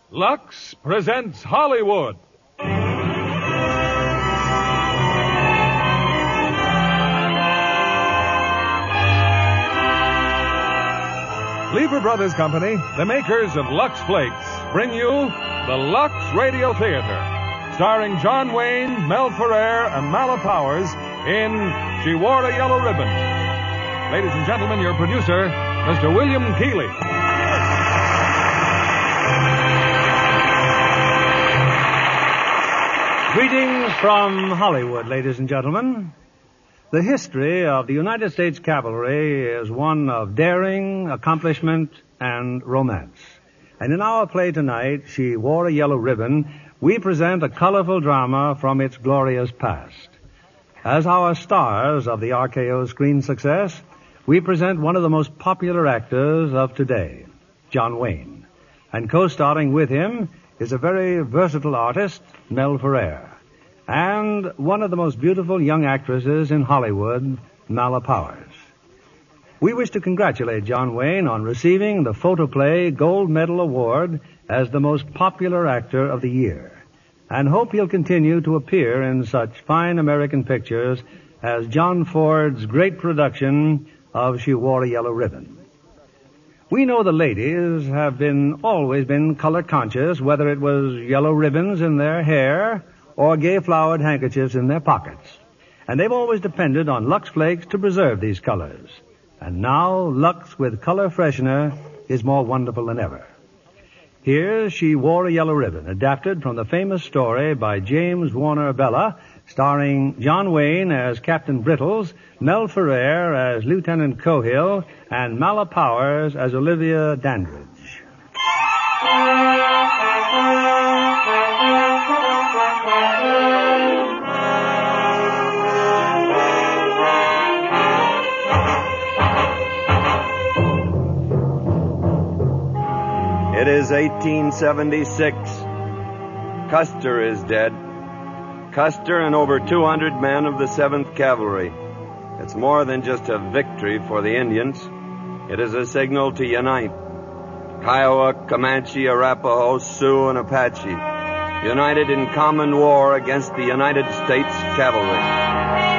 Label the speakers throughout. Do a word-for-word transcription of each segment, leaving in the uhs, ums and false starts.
Speaker 1: Lux presents Hollywood. Lever Brothers Company, the makers of Lux Flakes, bring you the Lux Radio Theater, starring John Wayne, Mel Ferrer, and Mala Powers in She Wore a Yellow Ribbon. Ladies and gentlemen, your producer, Mister William Keighley.
Speaker 2: Greetings from Hollywood, ladies and gentlemen. The history of the United States Cavalry is one of daring, accomplishment, and romance. And in our play tonight, She Wore a Yellow Ribbon, we present a colorful drama from its glorious past. As our stars of the R K O screen success, we present one of the most popular actors of today, John Wayne. And co-starring with him is a very versatile artist, Mel Ferrer, and one of the most beautiful young actresses in Hollywood, Mala Powers. We wish to congratulate John Wayne on receiving the Photoplay Gold Medal Award as the most popular actor of the year, and hope he'll continue to appear in such fine American pictures as John Ford's great production of She Wore a Yellow Ribbon. We know the ladies have been always been color conscious, whether it was yellow ribbons in their hair or gay flowered handkerchiefs in their pockets. And they've always depended on Lux Flakes to preserve these colors. And now Lux with color freshener is more wonderful than ever. Here, She Wore a Yellow Ribbon, adapted from the famous story by James Warner Bella, starring John Wayne as Captain Brittles, Mel Ferrer as Lieutenant Cohill, and Mala Powers as Olivia Dandridge.
Speaker 3: It is eighteen seventy-six. Custer is dead. Custer and over two hundred men of the seventh Cavalry. It's more than just a victory for the Indians. It is a signal to unite. Kiowa, Comanche, Arapaho, Sioux, and Apache, united in common war against the United States Cavalry.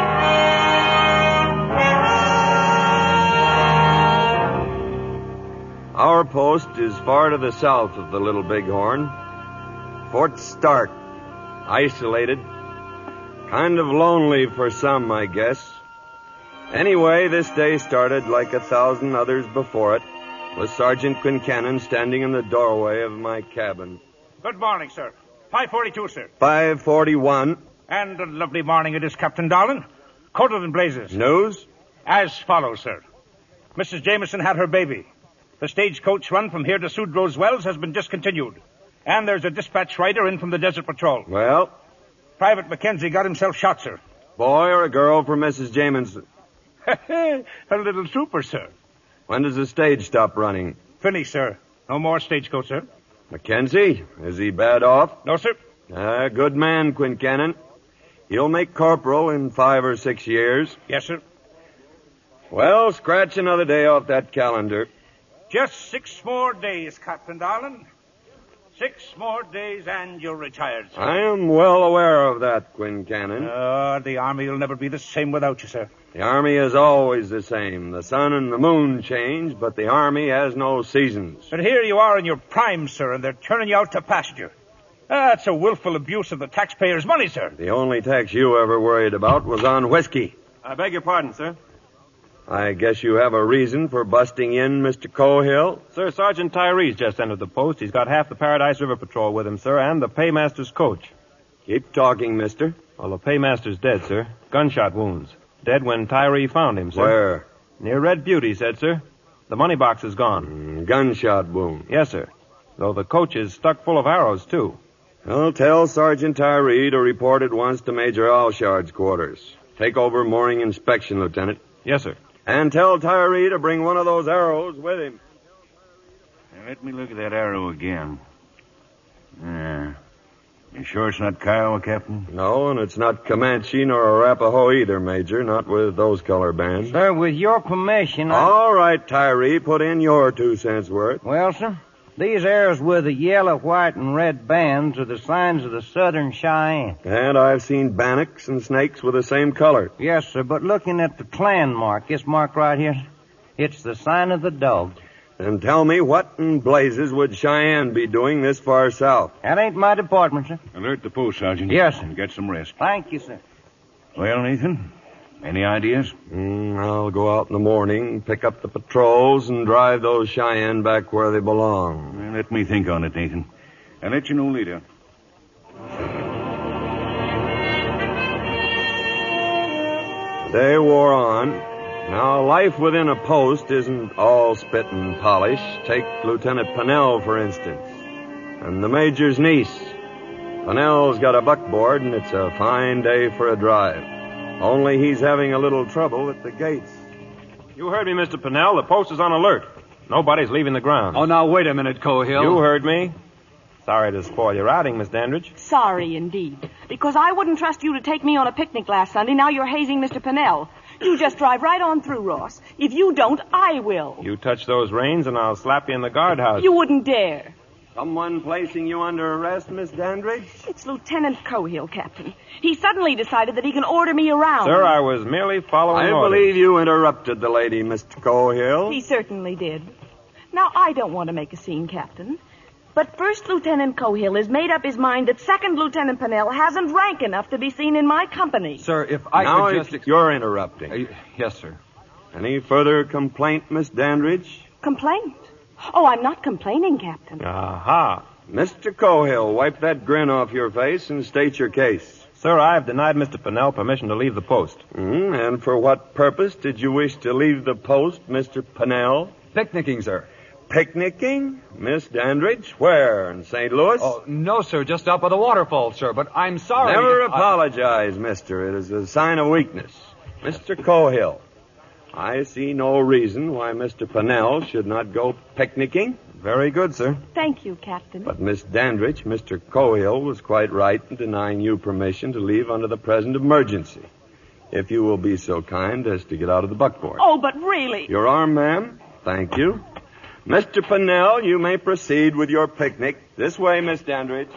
Speaker 3: Our post is far to the south of the Little Bighorn. Fort Stark, isolated, kind of lonely for some, I guess. Anyway, this day started like a thousand others before it, with Sergeant Quincannon standing in the doorway of my cabin.
Speaker 4: Good morning, sir. five forty-two, sir.
Speaker 3: five forty-one.
Speaker 4: And a lovely morning it is, Captain Dowling. Coated in blazes.
Speaker 3: News?
Speaker 4: As follows, sir. Missus Jameson had her baby. The stagecoach run from here to Sudrow's Wells has been discontinued. And there's a dispatch rider in from the Desert Patrol.
Speaker 3: Well?
Speaker 4: Private Mackenzie got himself shot, sir.
Speaker 3: Boy or a girl for Missus Jameson?
Speaker 4: A little trooper, sir.
Speaker 3: When does the stage stop running?
Speaker 4: Finished, sir. No more stagecoach, sir.
Speaker 3: Mackenzie? Is he bad off?
Speaker 4: No, sir.
Speaker 3: Ah, good man, Quincannon. He'll make corporal in five or six years.
Speaker 4: Yes, sir.
Speaker 3: Well, scratch another day off that calendar.
Speaker 4: Just six more days, Captain Dowling. Six more days and you're retired, sir.
Speaker 3: I am well aware of that, Quincannon.
Speaker 4: Uh, the Army will never be the same without you, sir.
Speaker 3: The Army is always the same. The sun and the moon change, but the Army has no seasons.
Speaker 4: But here you are in your prime, sir, and they're turning you out to pasture. That's a willful abuse of the taxpayers' money, sir.
Speaker 3: The only tax you ever worried about was on whiskey.
Speaker 5: I beg your pardon, sir.
Speaker 3: I guess you have a reason for busting in, Mister Cohill.
Speaker 5: Sir, Sergeant Tyree's just entered the post. He's got half the Paradise River Patrol with him, sir, and the paymaster's coach.
Speaker 3: Keep talking, mister.
Speaker 5: Well, the paymaster's dead, sir. Gunshot wounds. Dead when Tyree found him, sir.
Speaker 3: Where?
Speaker 5: Near Red Butte, he said, sir. The money box is gone.
Speaker 3: Mm, gunshot wound.
Speaker 5: Yes, sir. Though the coach is stuck full of arrows, too.
Speaker 3: Well, tell Sergeant Tyree to report at once to Major Alshard's quarters. Take over morning inspection, Lieutenant.
Speaker 5: Yes, sir.
Speaker 3: And tell Tyree to bring one of those arrows with him.
Speaker 6: Now, let me look at that arrow again. Yeah. You sure it's not Kiowa, Captain?
Speaker 3: No, and it's not Comanche nor Arapaho either, Major. Not with those color bands.
Speaker 7: Sir, with your permission, I...
Speaker 3: All right, Tyree, put in your two cents worth.
Speaker 7: Well, sir, These arrows with the yellow, white, and red bands are the signs of the Southern Cheyenne.
Speaker 3: And I've seen bannocks and snakes with the same color.
Speaker 7: Yes, sir, but looking at the clan mark, this mark right here, it's the sign of the dog.
Speaker 3: Then tell me, what in blazes would Cheyenne be doing this far south?
Speaker 7: That ain't my department, sir.
Speaker 6: Alert the post, Sergeant.
Speaker 7: Yes, sir.
Speaker 6: And get some rest.
Speaker 7: Thank you, sir.
Speaker 6: Well, Nathan, any ideas?
Speaker 3: Mm, I'll go out in the morning, pick up the patrols, and drive those Cheyenne back where they belong.
Speaker 6: Well, let me think on it, Nathan. I'll let you know later.
Speaker 3: The day wore on. Now, life within a post isn't all spit and polish. Take Lieutenant Pennell, for instance, and the major's niece. Pennell's got a buckboard, and it's a fine day for a drive. Only he's having a little trouble at the gates.
Speaker 5: You heard me, Mister Pennell. The post is on alert. Nobody's leaving the grounds.
Speaker 8: Oh, now, wait a minute, Cohill.
Speaker 5: You heard me. Sorry to spoil your outing, Miss Dandridge.
Speaker 9: Sorry, indeed. Because I wouldn't trust you to take me on a picnic last Sunday. Now you're hazing Mister Pennell. You just drive right on through, Ross. If you don't, I will.
Speaker 5: You touch those reins and I'll slap you in the guardhouse.
Speaker 9: You wouldn't dare.
Speaker 3: Someone placing you under arrest, Miss Dandridge?
Speaker 9: It's Lieutenant Cohill, Captain. He suddenly decided that he can order me around.
Speaker 5: Sir, I was merely following
Speaker 3: I
Speaker 5: orders.
Speaker 3: believe you interrupted the lady, Mister Cohill.
Speaker 9: He certainly did. Now, I don't want to make a scene, Captain. But First Lieutenant Cohill has made up his mind that Second Lieutenant Pennell hasn't rank enough to be seen in my company.
Speaker 8: Sir, if I
Speaker 3: now
Speaker 8: could just...
Speaker 3: Ex- you're interrupting.
Speaker 8: Uh, yes, sir.
Speaker 3: Any further complaint, Miss Dandridge?
Speaker 9: Complaint? Oh, I'm not complaining, Captain.
Speaker 5: Aha.
Speaker 3: Mister Cohill, wipe that grin off your face and state your case.
Speaker 5: Sir, I have denied Mister Pennell permission to leave the post.
Speaker 3: Mm, and for what purpose did you wish to leave the post, Mister Pennell?
Speaker 8: Picnicking, sir.
Speaker 3: Picnicking? Miss Dandridge? Where? In Saint Louis?
Speaker 8: Oh, no, sir. Just up by the waterfall, sir. But I'm sorry.
Speaker 3: Never
Speaker 8: if I-
Speaker 3: apologize, mister. It is a sign of weakness. Mister Cohill, I see no reason why Mister Pennell should not go picnicking.
Speaker 5: Very good, sir.
Speaker 9: Thank you, Captain.
Speaker 3: But Miss Dandridge, Mister Cohill was quite right in denying you permission to leave under the present emergency. If you will be so kind as to get out of the buckboard.
Speaker 9: Oh, but really...
Speaker 3: Your arm, ma'am. Thank you. Mister Pennell, you may proceed with your picnic. This way, Miss Dandridge.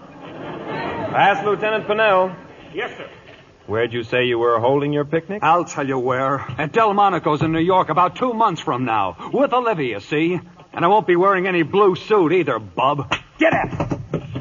Speaker 5: Ask Lieutenant Pennell.
Speaker 4: Yes, sir.
Speaker 5: Where'd you say you were holding your picnic?
Speaker 8: I'll tell you where. At Delmonico's in New York about two months from now. With Olivia, see? And I won't be wearing any blue suit either, bub. Get it!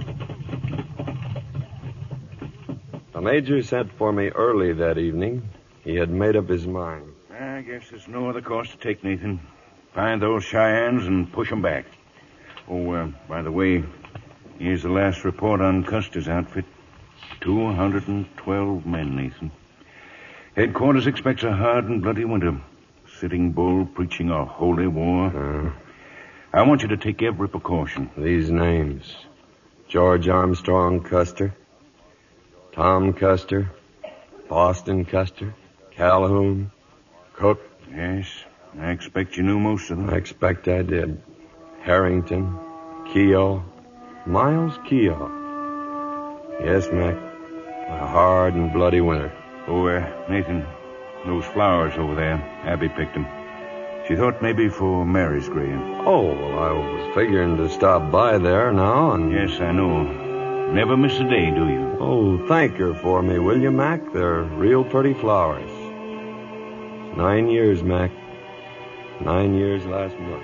Speaker 3: The major sent for me early that evening. He had made up his mind.
Speaker 6: I guess there's no other course to take, Nathan. Find those Cheyennes and push them back. Oh, uh, by the way, here's the last report on Custer's outfit. two hundred twelve men, Nathan. Headquarters expects a hard and bloody winter. Sitting Bull preaching a holy war.
Speaker 3: Uh,
Speaker 6: I want you to take every precaution.
Speaker 3: These names. George Armstrong Custer. Tom Custer. Boston Custer. Calhoun. Cook.
Speaker 6: Yes, I expect you knew most of them.
Speaker 3: I expect I did. Harrington. Keogh. Miles Keogh. Yes, Mac. A hard and bloody winter.
Speaker 6: Oh, uh, Nathan, those flowers over there, Abby picked them. She thought maybe for Mary's grave.
Speaker 3: Oh, well, I was figuring to stop by there now and...
Speaker 6: Yes, I know. Never miss a day, do you?
Speaker 3: Oh, thank her for me, will you, Mac? They're real pretty flowers. Nine years, Mac. Nine years last month.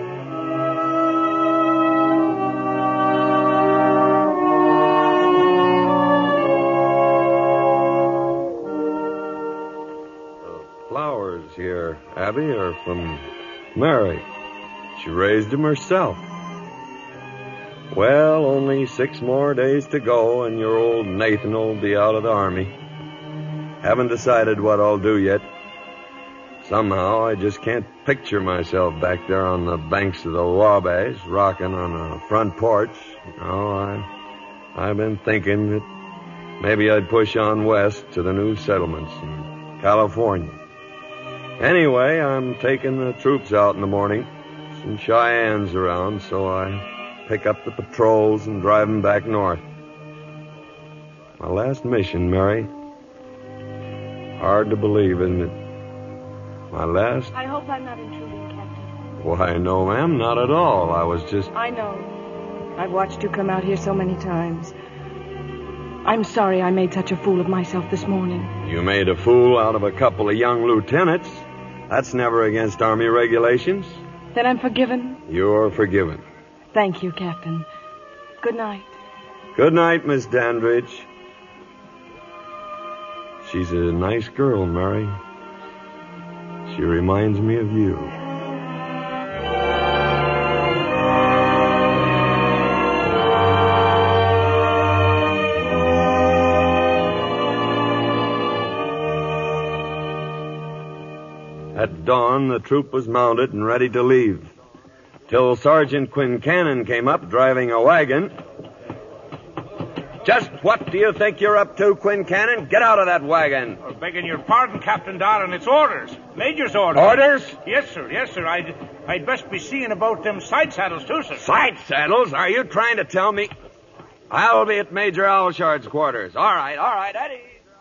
Speaker 3: The flowers here, Abby, are from Mary. She raised them herself. Well, only six more days to go, and your old Nathan will be out of the army. Haven't decided what I'll do yet. Somehow, I just can't picture myself back there on the banks of the Wabash, rocking on a front porch. No, I, I've been thinking that maybe I'd push on west to the new settlements in California. Anyway, I'm taking the troops out in the morning. Some Cheyennes around, so I pick up the patrols and drive them back north. My last mission, Mary. Hard to believe, isn't it? My last...
Speaker 9: I hope I'm not intruding, Captain.
Speaker 3: Why, no, ma'am, not at all. I was just...
Speaker 9: I know. I've watched you come out here so many times. I'm sorry I made such a fool of myself this morning.
Speaker 3: You made a fool out of a couple of young lieutenants. That's never against Army regulations.
Speaker 9: Then I'm forgiven?
Speaker 3: You're forgiven.
Speaker 9: Thank you, Captain. Good night.
Speaker 3: Good night, Miss Dandridge. She's a nice girl, Mary. She reminds me of you. At dawn, the troop was mounted and ready to leave. Till Sergeant Quincannon came up driving a wagon. Just what do you think you're up to, Quincannon? Get out of that wagon.
Speaker 4: Oh, begging your pardon, Captain Darlin. It's orders. Major's orders.
Speaker 3: Orders?
Speaker 4: Yes, sir. Yes, sir. I'd, I'd best be seeing about them side saddles, too, sir.
Speaker 3: Side saddles? Are you trying to tell me? I'll be at Major Alshard's quarters. All right, all right, Eddie.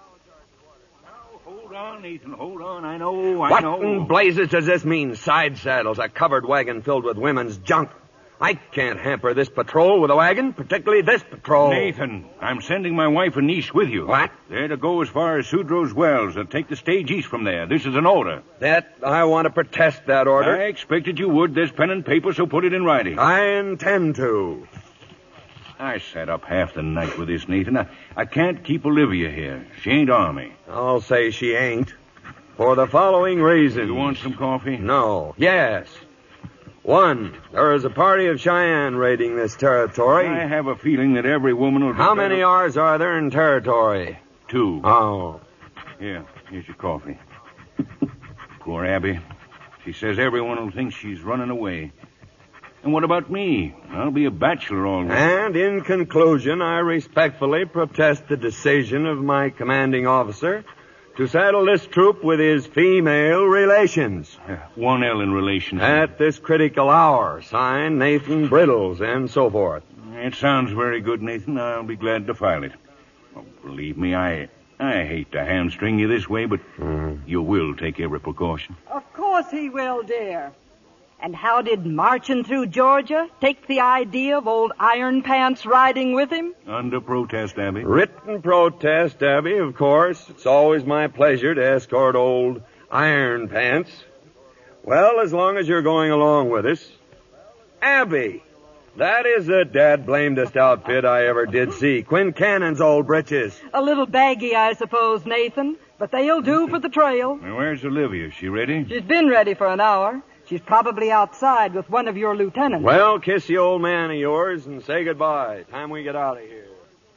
Speaker 6: Hold on, Nathan. Hold on. I know, I
Speaker 3: what
Speaker 6: know.
Speaker 3: in blazes does this mean, side saddles, a covered wagon filled with women's junk? I can't hamper this patrol with a wagon, particularly this patrol.
Speaker 6: Nathan, I'm sending my wife and niece with you.
Speaker 3: What?
Speaker 6: They're to go as far as Sudrow's Wells and take the stage east from there. This is an order.
Speaker 3: That, I want to protest that order.
Speaker 6: I expected you would. There's pen and paper, so put it in writing.
Speaker 3: I intend to.
Speaker 6: I sat up half the night with this, Nathan. I, I can't keep Olivia here. She ain't Army.
Speaker 3: I'll say she ain't. For the following reason.
Speaker 6: You want some coffee?
Speaker 3: No. Yes. One, there is a party of Cheyenne raiding this territory.
Speaker 6: I have a feeling that every woman will...
Speaker 3: How many R's are there in territory?
Speaker 6: Two.
Speaker 3: Oh.
Speaker 6: Here, here's your coffee. Poor Abby. She says everyone will think she's running away. And what about me? I'll be a bachelor all right.
Speaker 3: And in conclusion, I respectfully protest the decision of my commanding officer to saddle this troop with his female relations.
Speaker 6: Uh, one L in relation.
Speaker 3: At this critical hour. Signed, Nathan Briddles, and so forth.
Speaker 6: It sounds very good, Nathan. I'll be glad to file it. Oh, believe me, I I hate to hamstring you this way, but mm. you will take every precaution.
Speaker 10: Of course he will, dear. And how did marching through Georgia take the idea of old Iron Pants riding with him?
Speaker 6: Under protest, Abby.
Speaker 3: Written protest, Abby, of course. It's always my pleasure to escort old Iron Pants. Well, as long as you're going along with us. Abby, that is the dad-blamedest outfit I ever did see. Quincannon's old britches.
Speaker 10: A little baggy, I suppose, Nathan. But they'll do for the trail.
Speaker 6: Well, where's Olivia? Is she ready?
Speaker 10: She's been ready for an hour. She's probably outside with one of your lieutenants.
Speaker 3: Well, kiss the old man of yours and say goodbye. Time we get out of here.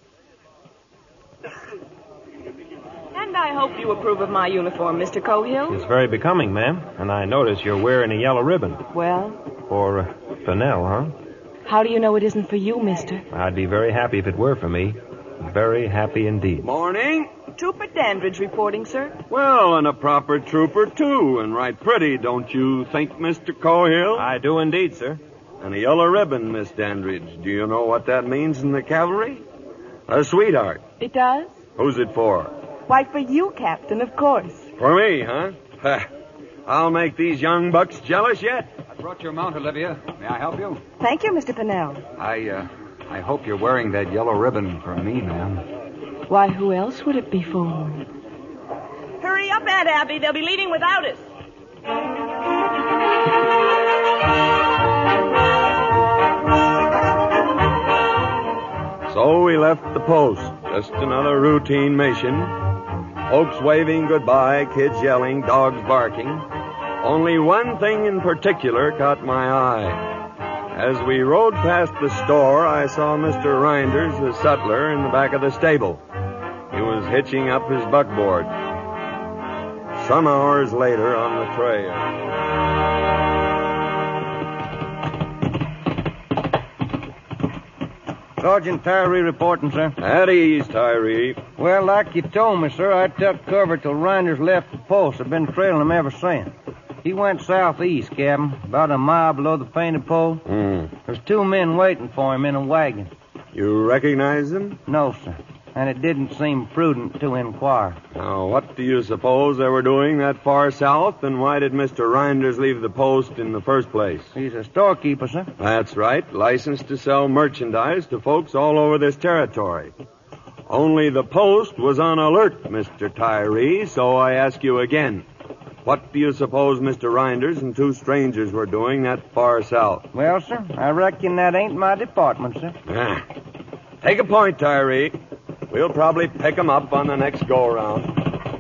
Speaker 9: And I hope you approve of my uniform, Mister Cohill.
Speaker 5: It's very becoming, ma'am. And I notice you're wearing a yellow ribbon.
Speaker 9: Well?
Speaker 5: For uh, Fennell, huh?
Speaker 9: How do you know it isn't for you, mister?
Speaker 5: I'd be very happy if it were for me. Very happy indeed.
Speaker 3: Morning.
Speaker 9: Trooper Dandridge reporting, sir.
Speaker 3: Well, and a proper trooper, too, and right pretty, don't you think, Mister Cohill?
Speaker 5: I do indeed, sir.
Speaker 3: And a yellow ribbon, Miss Dandridge. Do you know what that means in the cavalry? A sweetheart.
Speaker 9: It does?
Speaker 3: Who's it for?
Speaker 9: Why, for you, Captain, of course.
Speaker 3: For me, huh? I'll make these young bucks jealous yet.
Speaker 8: I brought your mount, Olivia. May I help you?
Speaker 9: Thank you, Mister Pennell.
Speaker 8: I, uh, I hope you're wearing that yellow ribbon for me, ma'am.
Speaker 9: Why, who else would it be for? Hurry up, Aunt Abby. They'll be leaving without us.
Speaker 3: So we left the post. Just another routine mission. Folks waving goodbye, kids yelling, dogs barking. Only one thing in particular caught my eye. As we rode past the store, I saw Mister Reinders, the sutler, in the back of the stable. He was hitching up his buckboard. Some hours later on the trail.
Speaker 7: Sergeant Tyree reporting, sir.
Speaker 3: At ease, Tyree.
Speaker 7: Well, like you told me, sir, I took cover till Reinders left the post. I've been trailing him ever since. He went southeast, Captain, about a mile below the painted pole.
Speaker 3: Mm.
Speaker 7: There's two men waiting for him in a wagon.
Speaker 3: You recognize them?
Speaker 7: No, sir. and it didn't seem prudent to inquire.
Speaker 3: Now, what do you suppose they were doing that far south, and why did Mister Reinders leave the post in the first place?
Speaker 7: He's a storekeeper, sir.
Speaker 3: That's right, licensed to sell merchandise to folks all over this territory. Only the post was on alert, Mister Tyree, so I ask you again. What do you suppose Mister Reinders and two strangers were doing that far south?
Speaker 7: Well, sir, I reckon that ain't my department, sir.
Speaker 3: Ah. Take a point, Tyree. We'll probably pick 'em up on the next go-around.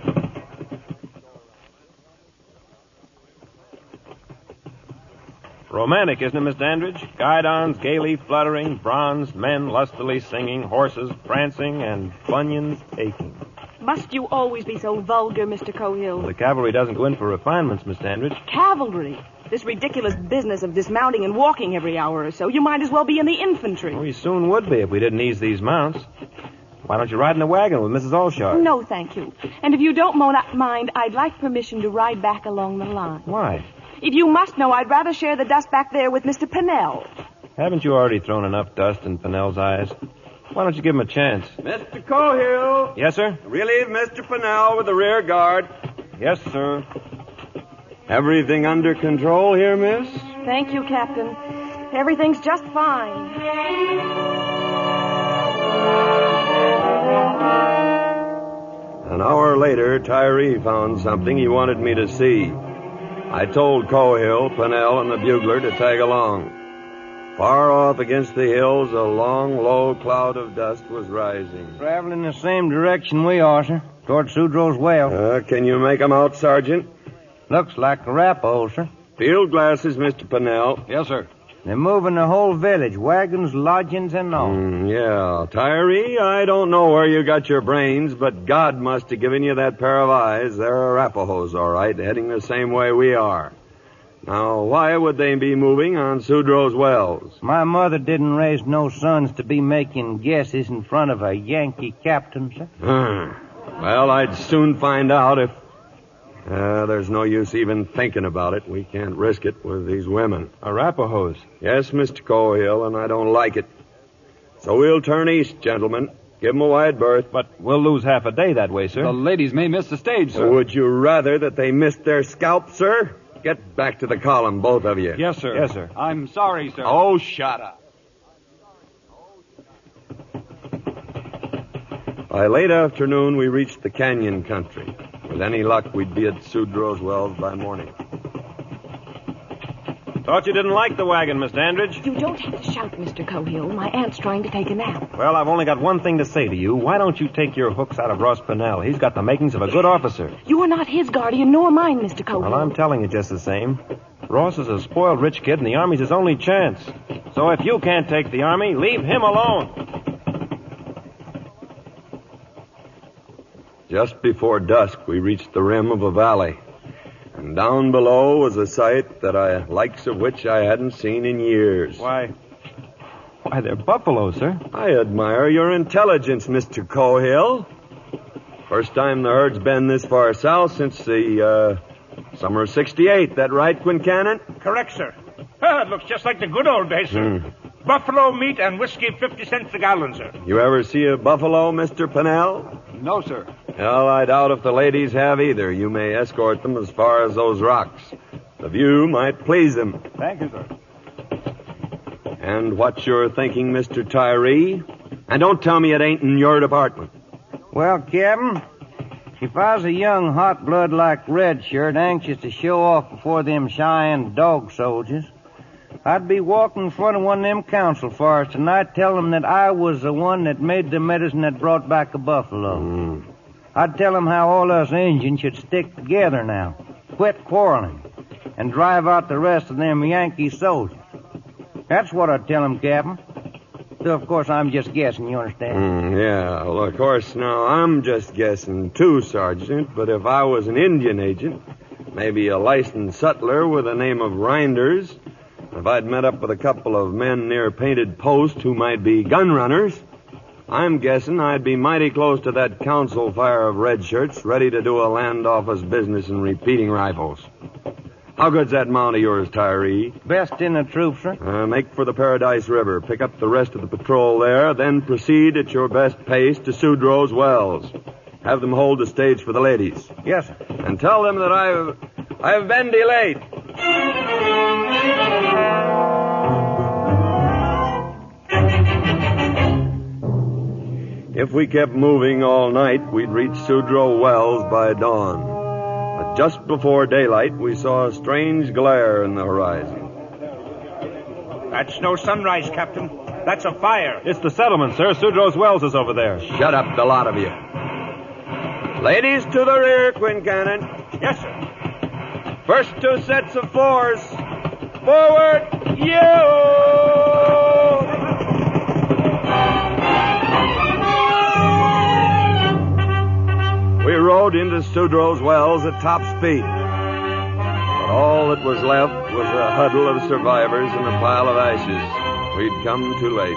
Speaker 5: Romantic, isn't it, Miss Dandridge? Guidons gaily fluttering, bronzed men lustily singing, horses prancing, and bunions aching.
Speaker 9: Must you always be so vulgar, Mister Cohill?
Speaker 5: The cavalry doesn't go in for refinements, Miss Dandridge.
Speaker 9: Cavalry? This ridiculous business of dismounting and walking every hour or so, you might as well be in the infantry.
Speaker 5: We soon would be if we didn't ease these mounts. Why don't you ride in the wagon with Missus Allshard?
Speaker 9: No, thank you. And if you don't mo- mind, I'd like permission to ride back along the line.
Speaker 5: Why?
Speaker 9: If you must know, I'd rather share the dust back there with Mister Pennell.
Speaker 5: Haven't you already thrown enough dust in Pennell's eyes? Why don't you give him a chance?
Speaker 3: Mister Cohill.
Speaker 5: Yes, sir?
Speaker 3: Relieve Mister Pennell with the rear guard.
Speaker 5: Yes, sir.
Speaker 3: Everything under control here, miss?
Speaker 9: Thank you, Captain. Everything's just fine.
Speaker 3: An hour later, Tyree found something he wanted me to see. I told Cohill, Pennell, and the bugler to tag along. Far off against the hills, a long, low cloud of dust was rising.
Speaker 7: Traveling the same direction we are, sir, toward Sudrow's well.
Speaker 3: Uh, can you make 'em out, Sergeant?
Speaker 7: Looks like Arapaho, sir.
Speaker 3: Field glasses, Mister Pennell.
Speaker 8: Yes, sir.
Speaker 7: They're moving the whole village, wagons, lodgings, and all.
Speaker 3: Mm, yeah. Tyree, I don't know where you got your brains, but God must have given you that pair of eyes. They're Arapahoes, all right, heading the same way we are. Now, why would they be moving on Sudrow's wells?
Speaker 7: My mother didn't raise no sons to be making guesses in front of a Yankee captain, sir.
Speaker 3: Hmm. Well, I'd soon find out if... Uh, there's no use even thinking about it. We can't risk it with these women.
Speaker 5: Arapahoes?
Speaker 3: Yes, Mister Cohill, and I don't like it. So we'll turn east, gentlemen. Give 'em a wide berth.
Speaker 5: But we'll lose half a day that way, sir.
Speaker 8: The ladies may miss the stage, sir.
Speaker 3: Would you rather that they missed their scalp, sir? Get back to the column, both of you.
Speaker 8: Yes, sir.
Speaker 5: Yes, sir.
Speaker 8: I'm sorry, sir.
Speaker 6: Oh, shut up.
Speaker 3: By late afternoon, we reached the canyon country. With any luck, we'd be at Sudrow's wells by morning.
Speaker 5: Thought you didn't like the wagon, Miss Dandridge.
Speaker 9: You don't have to shout, Mister Cohill. My aunt's trying to take a nap.
Speaker 5: Well, I've only got one thing to say to you. Why don't you take your hooks out of Ross Pennell? He's got the makings of a good officer.
Speaker 9: You are not his guardian, nor mine, Mister Cohill.
Speaker 5: Well, I'm telling you just the same. Ross is a spoiled rich kid, and the Army's his only chance. So if you can't take the Army, leave him alone.
Speaker 3: Just before dusk, we reached the rim of a valley. And down below was a sight that I, likes of which I hadn't seen in years.
Speaker 5: Why, why, they're buffalo, sir.
Speaker 3: I admire your intelligence, Mister Cohill. First time the herd's been this far south since the, uh, summer of sixty-eight. That right, Quincannon?
Speaker 4: Correct, sir. Ah, it looks just like the good old days, sir.
Speaker 3: Hmm.
Speaker 4: Buffalo meat and whiskey fifty cents a gallon, sir.
Speaker 3: You ever see a buffalo, Mister Pennell?
Speaker 8: No, sir.
Speaker 3: Well, I doubt if the ladies have either. You may escort them as far as those rocks. The view might please them.
Speaker 8: Thank you, sir.
Speaker 3: And what you're thinking, Mister Tyree? And don't tell me it ain't in your department.
Speaker 7: Well, Captain, if I was a young hot blood like Redshirt, anxious to show off before them Cheyenne dog soldiers, I'd be walking in front of one of them council fires tonight telling them that I was the one that made the medicine that brought back a buffalo.
Speaker 3: Mm.
Speaker 7: I'd tell them how all us Indians should stick together now, quit quarreling, and drive out the rest of them Yankee soldiers. That's what I'd tell them, Captain. So, of course, I'm just guessing, you understand?
Speaker 3: Mm, yeah, well, of course, now, I'm just guessing, too, Sergeant, but if I was an Indian agent, maybe a licensed sutler with the name of Reinders, if I'd met up with a couple of men near Painted Post who might be gun runners, I'm guessing I'd be mighty close to that council fire of red shirts, ready to do a land office business in repeating rifles. How good's that mount of yours, Tyree?
Speaker 7: Best in the troop, sir.
Speaker 3: Uh, make for the Paradise River. Pick up the rest of the patrol there, then proceed at your best pace to Sudrow's Wells. Have them hold the stage for the ladies.
Speaker 7: Yes, sir.
Speaker 3: And tell them that I've... I've been delayed. If we kept moving all night, we'd reach Sudrow Wells by dawn. But just before daylight, we saw a strange glare in the horizon.
Speaker 4: That's no sunrise, Captain. That's a fire.
Speaker 5: It's the settlement, sir. Sudrow's Wells is over there.
Speaker 3: Shut up, the lot of you. Ladies to the rear, Quincannon.
Speaker 4: Yes, sir.
Speaker 3: First two sets of fours. Forward, you! We rode into Sudrow's Wells at top speed. But all that was left was a huddle of survivors and a pile of ashes. We'd come too late.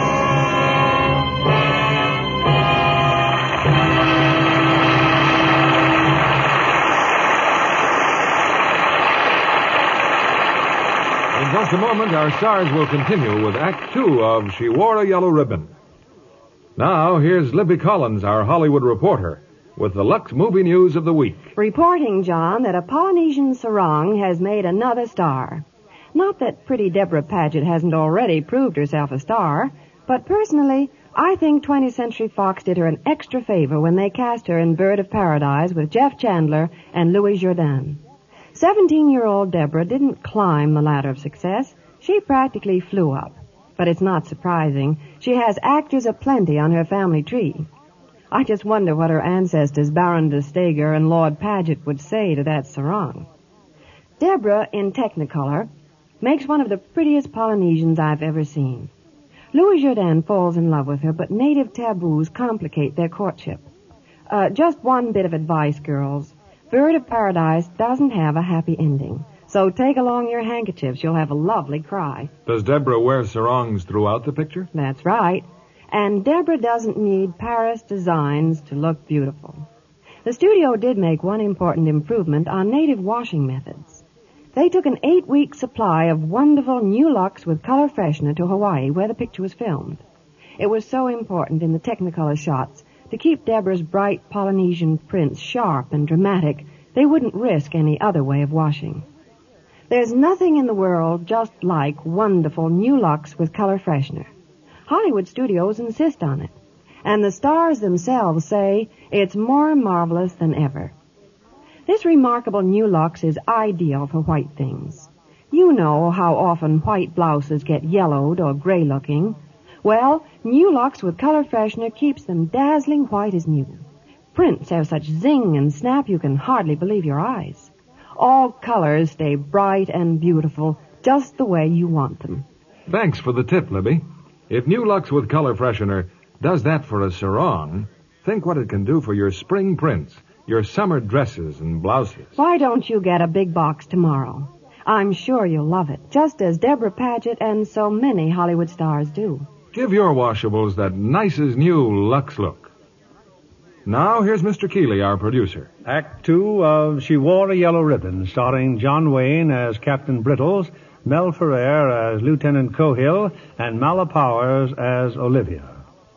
Speaker 1: In just a moment, our stars will continue with Act Two of She Wore a Yellow Ribbon. Now, here's Libby Collins, our Hollywood reporter, with the Lux Movie News of the week.
Speaker 11: Reporting, John, that a Polynesian sarong has made another star. Not that pretty Deborah Paget hasn't already proved herself a star, but personally, I think twentieth Century Fox did her an extra favor when they cast her in Bird of Paradise with Jeff Chandler and Louis Jourdan. Seventeen-year-old Deborah didn't climb the ladder of success. She practically flew up. But it's not surprising. She has actors aplenty on her family tree. I just wonder what her ancestors, Baron de Steger and Lord Paget, would say to that sarong. Deborah, in Technicolor, makes one of the prettiest Polynesians I've ever seen. Louis Jourdan falls in love with her, but native taboos complicate their courtship. Uh, just one bit of advice, girls. Bird of Paradise doesn't have a happy ending. So take along your handkerchiefs. You'll have a lovely cry.
Speaker 1: Does Deborah wear sarongs throughout the picture?
Speaker 11: That's right. And Deborah doesn't need Paris designs to look beautiful. The studio did make one important improvement on native washing methods. They took an eight-week supply of wonderful new Lux with color freshener to Hawaii, where the picture was filmed. It was so important in the Technicolor shots to keep Deborah's bright Polynesian prints sharp and dramatic, they wouldn't risk any other way of washing. There's nothing in the world just like wonderful new Lux with color freshener. Hollywood studios insist on it, and the stars themselves say it's more marvelous than ever. This remarkable new Lux is ideal for white things. You know how often white blouses get yellowed or gray-looking. Well, new Lux with color freshener keeps them dazzling white as new. Prints have such zing and snap you can hardly believe your eyes. All colors stay bright and beautiful, just the way you want them.
Speaker 1: Thanks for the tip, Libby. If New Lux with color freshener does that for a sarong, think what it can do for your spring prints, your summer dresses and blouses.
Speaker 11: Why don't you get a big box tomorrow? I'm sure you'll love it, just as Deborah Paget and so many Hollywood stars do.
Speaker 1: Give your washables that nicest new Lux look. Now, here's Mister Keeley, our producer.
Speaker 2: Act Two of She Wore a Yellow Ribbon, starring John Wayne as Captain Brittles, Mel Ferrer as Lieutenant Cohill, and Mala Powers as Olivia.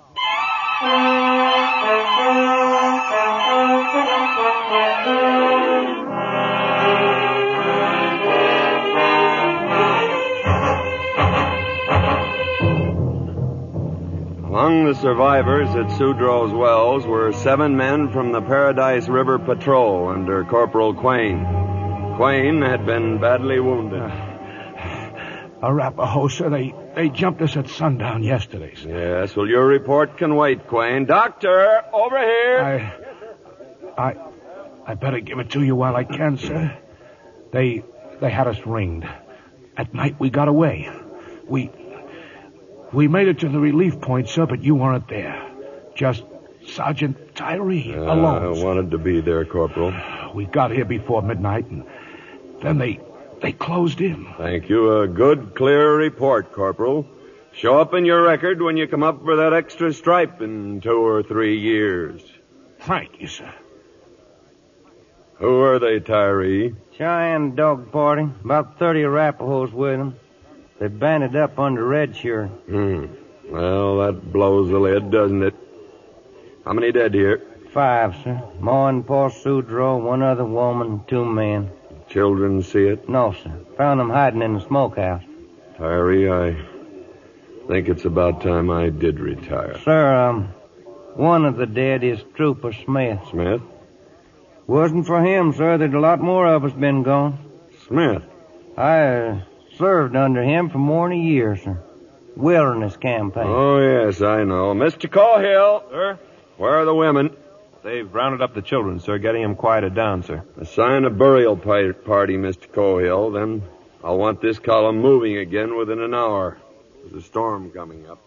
Speaker 3: Among the survivors at Sudrow's Wells were seven men from the Paradise River Patrol under Corporal Quayne. Quayne had been badly wounded.
Speaker 6: Uh, Arapaho, sir, they, they jumped us at sundown yesterday, sir.
Speaker 3: Yes, well, your report can wait, Quayne. Doctor, over here.
Speaker 6: I, I, I better give it to you while I can, sir. They, they had us ringed. At night we got away. We... We made it to the relief point, sir, but you weren't there. Just Sergeant Tyree
Speaker 3: uh,
Speaker 6: alone.
Speaker 3: I wanted to be there, Corporal.
Speaker 6: We got here before midnight, and then they they closed in.
Speaker 3: Thank you. A good, clear report, Corporal. Show up in your record when you come up for that extra stripe in two or three years.
Speaker 6: Thank you, sir.
Speaker 3: Who are they, Tyree?
Speaker 7: Cheyenne dog party. About thirty Arapahoes with them. They banded up under Red Shirt.
Speaker 3: Hmm. Well, that blows the lid, doesn't it? How many dead here?
Speaker 7: Five, sir. Ma and Pa Sudro, one other woman, two men.
Speaker 3: Children see it?
Speaker 7: No, sir. Found them hiding in the smokehouse.
Speaker 3: Tyree, I think it's about time I did retire.
Speaker 7: Sir, um, one of the dead is Trooper Smith.
Speaker 3: Smith?
Speaker 7: Wasn't for him, sir. There'd a lot more of us been gone.
Speaker 3: Smith?
Speaker 7: I uh, served under him for more than a year, sir. Wilderness campaign.
Speaker 3: Oh, yes, I know. Mister Cohill.
Speaker 5: Sir?
Speaker 3: Where are the women?
Speaker 5: They've rounded up the children, sir, getting them quieted down, sir.
Speaker 3: Assign a burial pi- party, Mister Cohill. Then I'll want this column moving again within an hour. There's a storm coming up.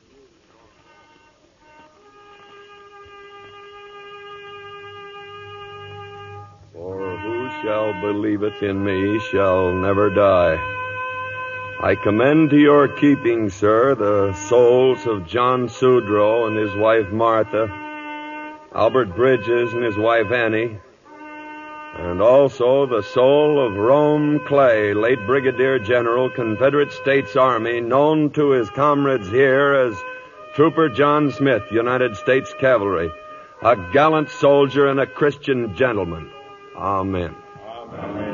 Speaker 3: For who shall believeth in me shall never die. I commend to your keeping, sir, the souls of John Sudro and his wife Martha, Albert Bridges and his wife Annie, and also the soul of Rome Clay, late Brigadier General, Confederate States Army, known to his comrades here as Trooper John Smith, United States Cavalry, a gallant soldier and a Christian gentleman. Amen. Amen.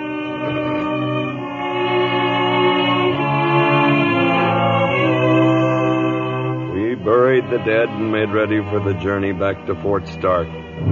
Speaker 3: We buried the dead and made ready for the journey back to Fort Stark.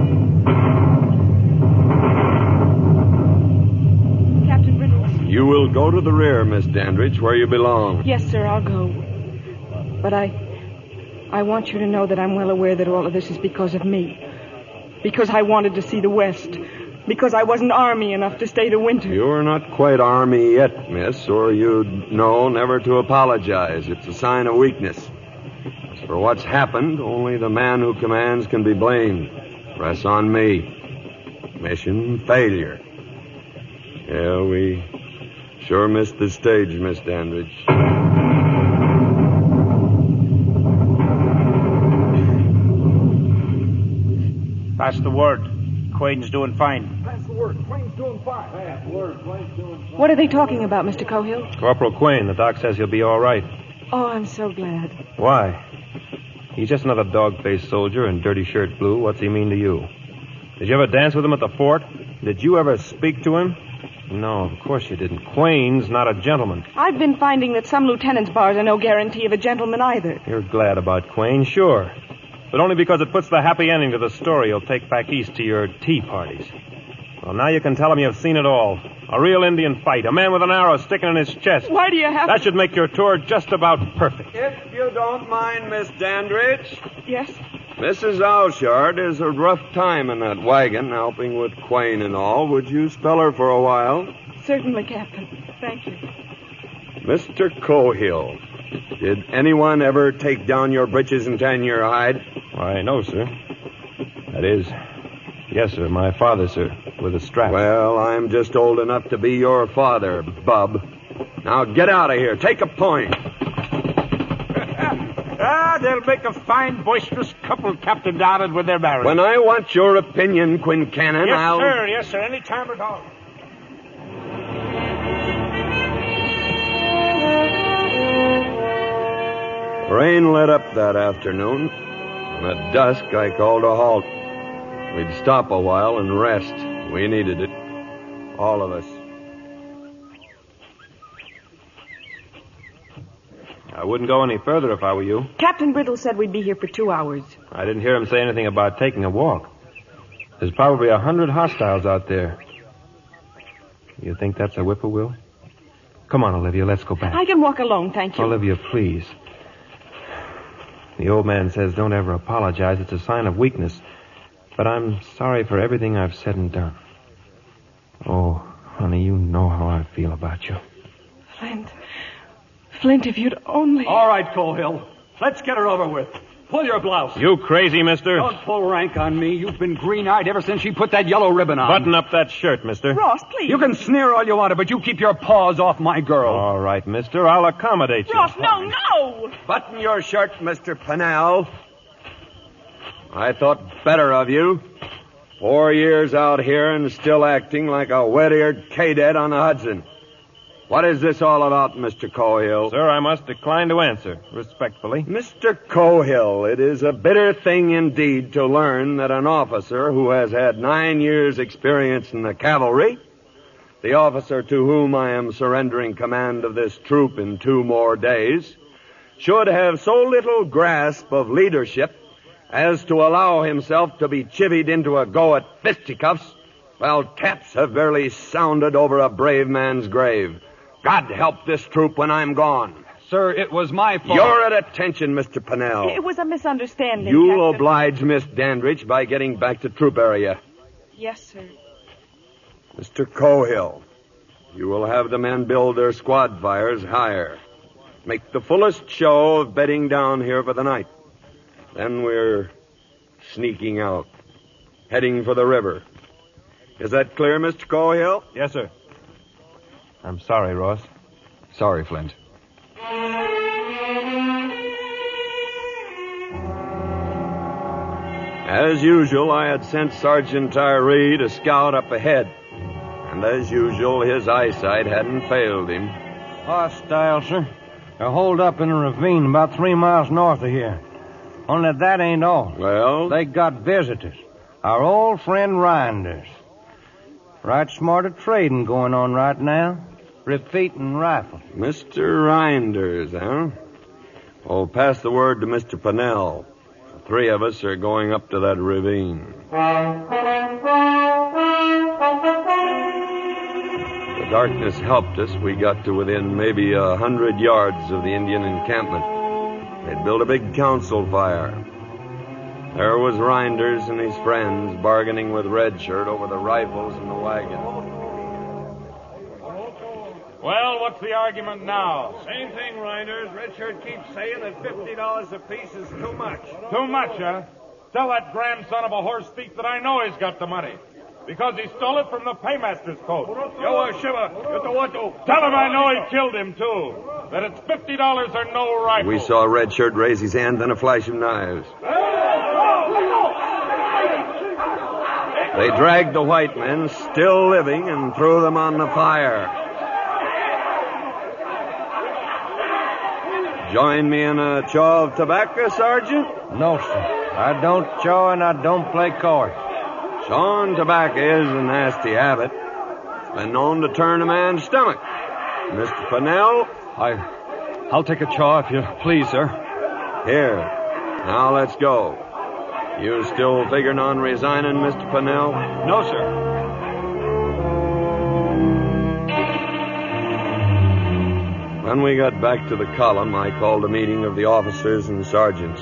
Speaker 9: Captain Brittle.
Speaker 3: You will go to the rear, Miss Dandridge, where you belong.
Speaker 9: Yes, sir, I'll go. But I... I want you to know that I'm well aware that all of this is because of me. Because I wanted to see the West. Because I wasn't Army enough to stay the winter.
Speaker 3: You're not quite Army yet, miss, or you'd know never to apologize. It's a sign of weakness. As for what's happened, only the man who commands can be blamed. Press on me. Mission failure. Yeah, we sure missed the stage, Miss Dandridge.
Speaker 4: Pass the word. Quain's doing fine.
Speaker 8: Pass the word. Quain's doing fine. Pass the word. Quain's doing fine.
Speaker 9: What are they talking about, Mister Cohill?
Speaker 5: Corporal Quain, the doc says he'll be all right.
Speaker 9: Oh, I'm so glad.
Speaker 5: Why? He's just another dog-faced soldier in dirty shirt blue. What's he mean to you? Did you ever dance with him at the fort? Did you ever speak to him? No, of course you didn't. Quain's not a gentleman.
Speaker 9: I've been finding that some lieutenants' bars are no guarantee of a gentleman either.
Speaker 5: You're glad about Quain, sure. But only because it puts the happy ending to the story you'll take back east to your tea parties. Well, now you can tell him you've seen it all. A real Indian fight. A man with an arrow sticking in his chest.
Speaker 9: Why do you have
Speaker 5: That
Speaker 9: to...
Speaker 5: should make your tour just about perfect.
Speaker 3: If you don't mind, Miss Dandridge.
Speaker 9: Yes?
Speaker 3: Missus Aushard is a rough time in that wagon, helping with Quain and all. Would you spell her for a while?
Speaker 9: Certainly, Captain. Thank you.
Speaker 3: Mister Cohill, did anyone ever take down your breeches and tan your hide?
Speaker 5: Why, no, sir. That is... Yes, sir, my father, sir, with a strap.
Speaker 3: Well, I'm just old enough to be your father, bub. Now get out of here. Take a point.
Speaker 4: Ah, they'll make a fine, boisterous couple, Captain Donald, when they're married.
Speaker 3: When I want your opinion, Quincannon,
Speaker 4: yes,
Speaker 3: I'll...
Speaker 4: Yes, sir. Yes, sir. Any time at all.
Speaker 3: Rain let up that afternoon, and at dusk I called a halt. We'd stop a while and rest. We needed it. All of us.
Speaker 5: I wouldn't go any further if I were you.
Speaker 9: Captain Brittle said we'd be here for two hours.
Speaker 5: I didn't hear him say anything about taking a walk. There's probably a hundred hostiles out there. You think that's a whippoorwill? Come on, Olivia, let's go back.
Speaker 9: I can walk alone, thank you.
Speaker 5: Olivia, please. The old man says don't ever apologize. It's a sign of weakness. But I'm sorry for everything I've said and done. Oh, honey, you know how I feel about you.
Speaker 9: Flint. Flint, if you'd only...
Speaker 8: All right, Cohill. Let's get her over with. Pull your blouse.
Speaker 5: You crazy, mister?
Speaker 8: Don't pull rank on me. You've been green-eyed ever since she put that yellow ribbon on.
Speaker 5: Button up that shirt, mister.
Speaker 9: Ross, please.
Speaker 8: You can sneer all you want to, but you keep your paws off my girl.
Speaker 5: All right, mister. I'll accommodate you.
Speaker 9: Ross, no, no!
Speaker 3: Button your shirt, Mister Pennell. I thought better of you. Four years out here and still acting like a wet-eared cadet on the Hudson. What is this all about, Mister Cohill?
Speaker 5: Sir, I must decline to answer, respectfully.
Speaker 3: Mister Cohill, it is a bitter thing indeed to learn that an officer who has had nine years' experience in the cavalry, the officer to whom I am surrendering command of this troop in two more days, should have so little grasp of leadership as to allow himself to be chivied into a go at fisticuffs, while taps have barely sounded over a brave man's grave. God help this troop when I'm gone.
Speaker 8: Sir, it was my fault.
Speaker 3: You're at attention, Mister Pennell.
Speaker 9: It was a misunderstanding,
Speaker 3: You'll
Speaker 9: Captain.
Speaker 3: oblige Miss Dandridge by getting back to troop area.
Speaker 9: Yes, sir.
Speaker 3: Mister Cohill, you will have the men build their squad fires higher. Make the fullest show of bedding down here for the night. Then we're sneaking out, heading for the river. Is that clear, Mister Cohill?
Speaker 5: Yes, sir. I'm sorry, Ross.
Speaker 8: Sorry, Flint.
Speaker 3: As usual, I had sent Sergeant Tyree to scout up ahead. And as usual, his eyesight hadn't failed him.
Speaker 7: Hostile, sir. They're holed up in a ravine about three miles north of here. Only that ain't all.
Speaker 3: Well?
Speaker 7: They got visitors. Our old friend Rinders. Right smart of trading going on right now. Repeating rifles.
Speaker 3: Mister Rinders, huh? Oh, pass the word to Mister Pennell. The three of us are going up to that ravine. The darkness helped us. We got to within maybe a hundred yards of the Indian encampment. They'd built a big council fire. There was Rinders and his friends bargaining with Redshirt over the rifles and the wagon.
Speaker 1: Well, what's the argument now? Same thing, Rinders. Redshirt keeps saying that fifty dollars apiece is too much. Too much, huh? Tell that grandson of a horse thief that I know he's got the money. Because he stole it from the paymaster's coat. Yo, uh, Shiva, tell him I know he killed him, too. That it's fifty dollars or no rifle.
Speaker 3: We saw Redshirt raise his hand, then a flash of knives. They dragged the white men, still living, and threw them on the fire. Join me in a chaw of tobacco, Sergeant?
Speaker 7: No, sir. I don't chaw and I don't play cards.
Speaker 3: Chawing tobacco is a nasty habit. It's been known to turn a man's stomach. Mister Pennell?
Speaker 8: I, I'll take a chaw if you please, sir.
Speaker 3: Here. Now let's go. You still figuring on resigning, Mister Pennell?
Speaker 8: No, sir.
Speaker 3: When we got back to the column, I called a meeting of the officers and sergeants.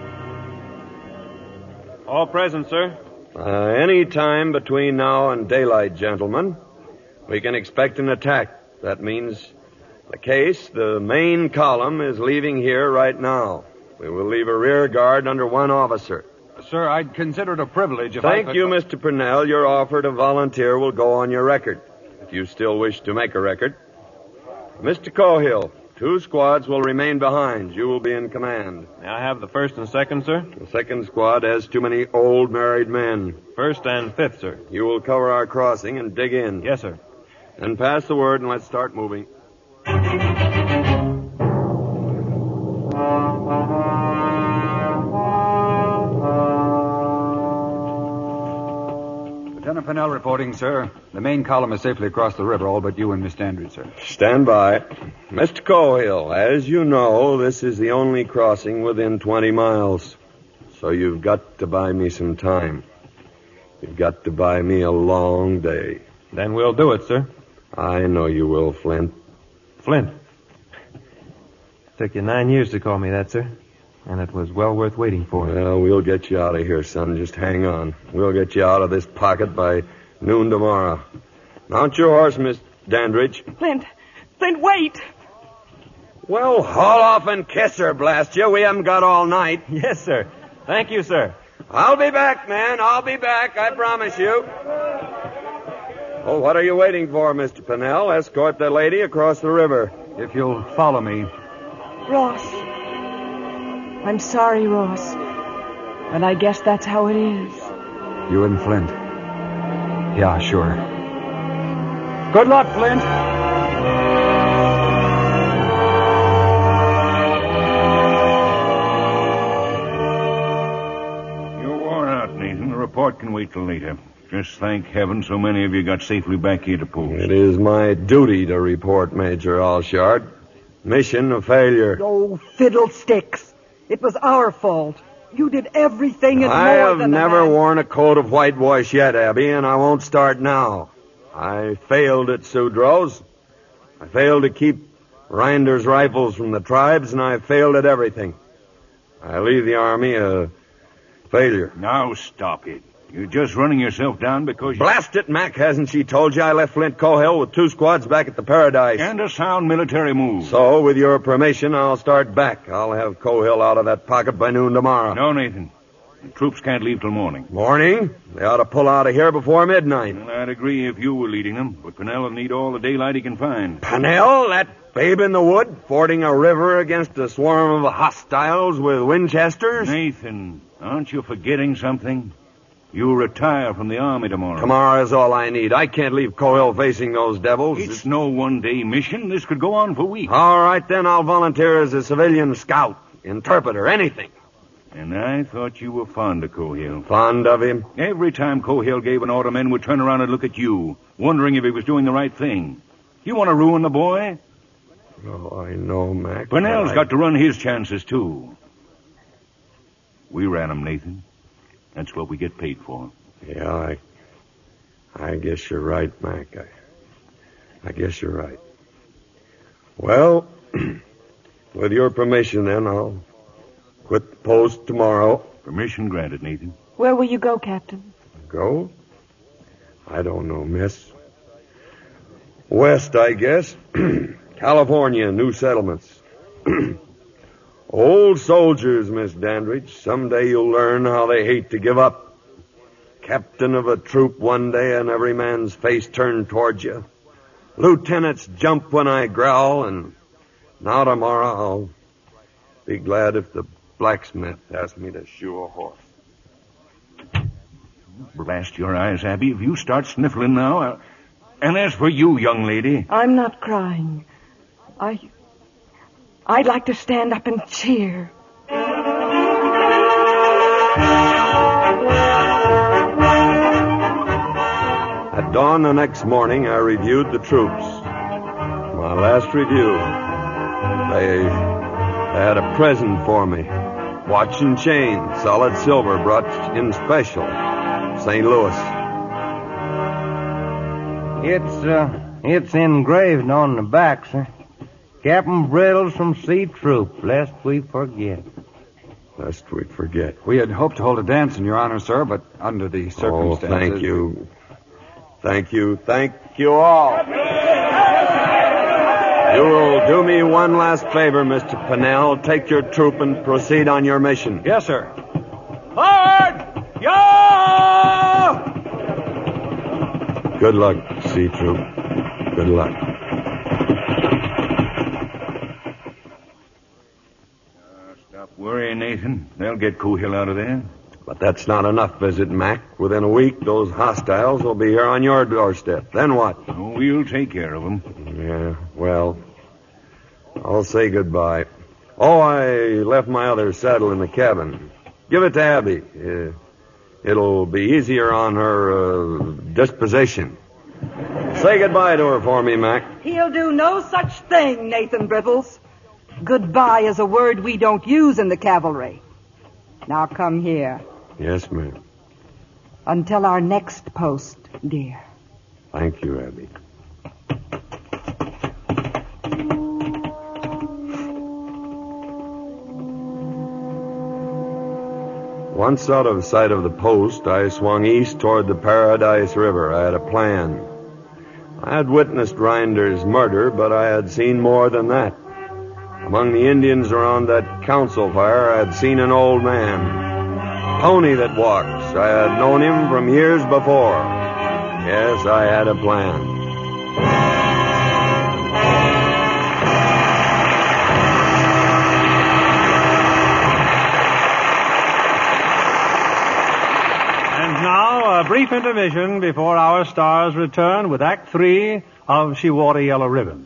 Speaker 5: All present, sir.
Speaker 3: Uh, any time between now and daylight, gentlemen, we can expect an attack. That means the case, the main column, is leaving here right now. We will leave a rear guard under one officer.
Speaker 8: Sir, I'd consider it a privilege if
Speaker 3: Thank
Speaker 8: I could...
Speaker 3: you, Mister Purnell. Your offer to volunteer will go on your record, if you still wish to make a record. Mister Cohill, two squads will remain behind. You will be in command.
Speaker 5: May I have the first and second, sir?
Speaker 3: The second squad has too many old married men.
Speaker 5: First and fifth, sir.
Speaker 3: You will cover our crossing and dig in.
Speaker 5: Yes, sir.
Speaker 3: Then pass the word and let's start moving.
Speaker 8: Lieutenant Pennell reporting, sir. The main column is safely across the river, all but you and Miss Dandridge, sir.
Speaker 3: Stand by. Mister Cohill, as you know, this is the only crossing within twenty miles. So you've got to buy me some time. You've got to buy me a long day.
Speaker 5: Then we'll do it, sir.
Speaker 3: I know you will, Flint.
Speaker 5: Flint. Took you nine years to call me that, sir. And it was well worth waiting for.
Speaker 3: Well, we'll get you out of here, son. Just hang on. We'll get you out of this pocket by noon tomorrow. Mount your horse, Miss Dandridge.
Speaker 9: Flint, Flint, wait.
Speaker 3: Well, haul off and kiss her, blast you. We haven't got all night.
Speaker 5: Yes, sir. Thank you, sir.
Speaker 3: I'll be back, man. I'll be back. I promise you. Oh, what are you waiting for, Mister Pennell? Escort the lady across the river.
Speaker 8: If you'll follow me.
Speaker 9: Ross. I'm sorry, Ross. But I guess that's how it is.
Speaker 8: You and Flint. Yeah, sure. Good luck, Flint.
Speaker 6: You're worn out, Nathan. The report can wait till later. Just thank heaven so many of you got safely back here to post.
Speaker 3: It is my duty to report, Major Allshard. Mission a failure.
Speaker 10: Oh, fiddlesticks. It was our fault. You did everything and
Speaker 3: I
Speaker 10: more
Speaker 3: have
Speaker 10: than
Speaker 3: never
Speaker 10: that.
Speaker 3: worn a coat of whitewash yet, Abby, and I won't start now. I failed at Sudrow's. I failed to keep Reinder's rifles from the tribes, and I failed at everything. I leave the Army a failure.
Speaker 6: Now stop it. You're just running yourself down because you...
Speaker 3: Blast it, Mac. Hasn't she told you I left Flint Cohill with two squads back at the Paradise?
Speaker 6: And a sound military move.
Speaker 3: So, with your permission, I'll start back. I'll have Cohill out of that pocket by noon tomorrow.
Speaker 6: No, Nathan. The troops can't leave till morning.
Speaker 3: Morning? They ought to pull out of here before midnight.
Speaker 6: Well, I'd agree if you were leading them, but Pennell will need all the daylight he can find.
Speaker 3: Pennell? That babe in the wood? Fording a river against a swarm of hostiles with Winchesters?
Speaker 6: Nathan, aren't you forgetting something? You retire from the Army tomorrow.
Speaker 3: Tomorrow is all I need. I can't leave Cohill facing those devils.
Speaker 6: It's, it's no one-day mission. This could go on for weeks.
Speaker 3: All right, then I'll volunteer as a civilian scout, interpreter, anything.
Speaker 6: And I thought you were fond of Cohill.
Speaker 3: Fond of him?
Speaker 6: Every time Cohill gave an order, men would turn around and look at you, wondering if he was doing the right thing. You want to ruin the boy?
Speaker 3: Oh, I know, Mac.
Speaker 6: Pennell's
Speaker 3: I...
Speaker 6: got to run his chances, too. We ran him, Nathan. That's what we get paid for.
Speaker 3: Yeah, I... I guess you're right, Mac. I, I guess you're right. Well, with your permission, then, I'll quit the post tomorrow.
Speaker 6: Permission granted, Nathan.
Speaker 11: Where will you go, Captain?
Speaker 3: Go? I don't know, miss. West, I guess. California, new settlements. Old soldiers, Miss Dandridge. Someday you'll learn how they hate to give up. Captain of a troop one day and every man's face turned towards you. Lieutenants jump when I growl, and now tomorrow I'll be glad if the blacksmith asks me to shoe a horse.
Speaker 6: Blast your eyes, Abby, if you start sniffling now. I'll... And as for you, young lady...
Speaker 9: I'm not crying. I... I'd like to stand up and cheer.
Speaker 3: At dawn the next morning, I reviewed the troops. My last review. They, they had a present for me. Watch and chain, solid silver, brought in special. Saint Louis.
Speaker 7: It's, uh, it's engraved on the back, sir. Captain Brittles from C Troop, lest we forget.
Speaker 3: Lest we forget.
Speaker 8: We had hoped to hold a dance in your honor, sir, but under the circumstances...
Speaker 3: Oh, thank you. Thank you. Thank you all. You will do me one last favor, Mister Pennell. Take your troop and proceed on your mission.
Speaker 8: Yes, sir.
Speaker 4: Forward! Yo!
Speaker 3: Good luck, C Troop. Good luck.
Speaker 6: Worry, Nathan. They'll get Cohill out of there.
Speaker 3: But that's not enough, is it, Mac? Within a week, those hostiles will be here on your doorstep. Then what?
Speaker 6: Oh, we'll take care of them.
Speaker 3: Yeah, well, I'll say goodbye. Oh, I left my other saddle in the cabin. Give it to Abby. Uh, it'll be easier on her uh, disposition. Say goodbye to her for me, Mac.
Speaker 10: He'll do no such thing, Nathan Brittles. Goodbye is a word we don't use in the cavalry. Now come here.
Speaker 3: Yes, ma'am.
Speaker 10: Until our next post, dear.
Speaker 3: Thank you, Abby. Once out of sight of the post, I swung east toward the Paradise River. I had a plan. I had witnessed Reinder's murder, but I had seen more than that. Among the Indians around that council fire, I had seen an old man. Pony that walks. I had known him from years before. Yes, I had a plan.
Speaker 2: And now, a A brief intermission before our stars return with Act Three of She Wore a Yellow Ribbon.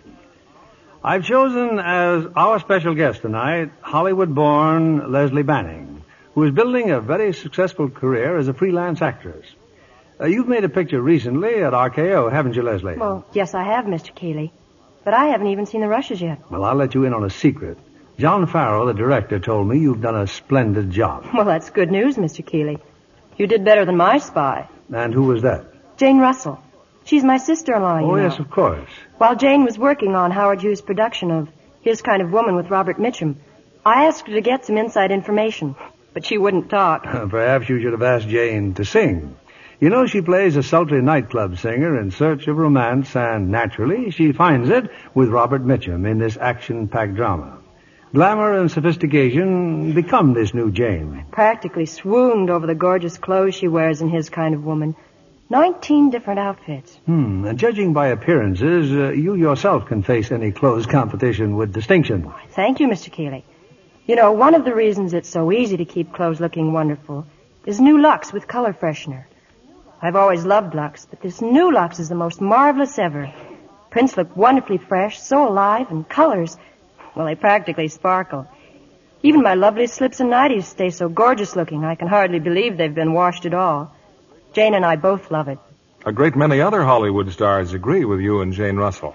Speaker 2: I've chosen as our special guest tonight Hollywood-born Leslie Banning, who is building a very successful career as a freelance actress. Uh, you've made a picture recently at R K O, haven't you, Leslie?
Speaker 12: Well, yes, I have, Mister Keeley. But I haven't even seen the rushes yet.
Speaker 2: Well, I'll let you in on a secret. John Farrell, the director, told me you've done a splendid job.
Speaker 12: Well, that's good news, Mister Keeley. You did better than my spy.
Speaker 2: And who was that?
Speaker 12: Jane Russell. She's my sister-in-law, you
Speaker 2: Oh,
Speaker 12: know.
Speaker 2: yes, of course.
Speaker 12: While Jane was working on Howard Hughes' production of His Kind of Woman with Robert Mitchum, I asked her to get some inside information, but she wouldn't talk.
Speaker 2: Perhaps you should have asked Jane to sing. You know, she plays a sultry nightclub singer in search of romance, and naturally, she finds it with Robert Mitchum in this action-packed drama. Glamour and sophistication become this new Jane.
Speaker 12: Practically swooned over the gorgeous clothes she wears in His Kind of Woman. Nineteen different outfits.
Speaker 2: Hmm. And judging by appearances, uh, you yourself can face any clothes competition with distinction.
Speaker 12: Thank you, Mister Keeley. You know, one of the reasons it's so easy to keep clothes looking wonderful is new Lux with color freshener. I've always loved Lux, but this new Lux is the most marvelous ever. Prints look wonderfully fresh, so alive, and colors, well, they practically sparkle. Even my lovely slips and nighties stay so gorgeous looking, I can hardly believe they've been washed at all. Jane and I both love it.
Speaker 1: A great many other Hollywood stars agree with you and Jane Russell.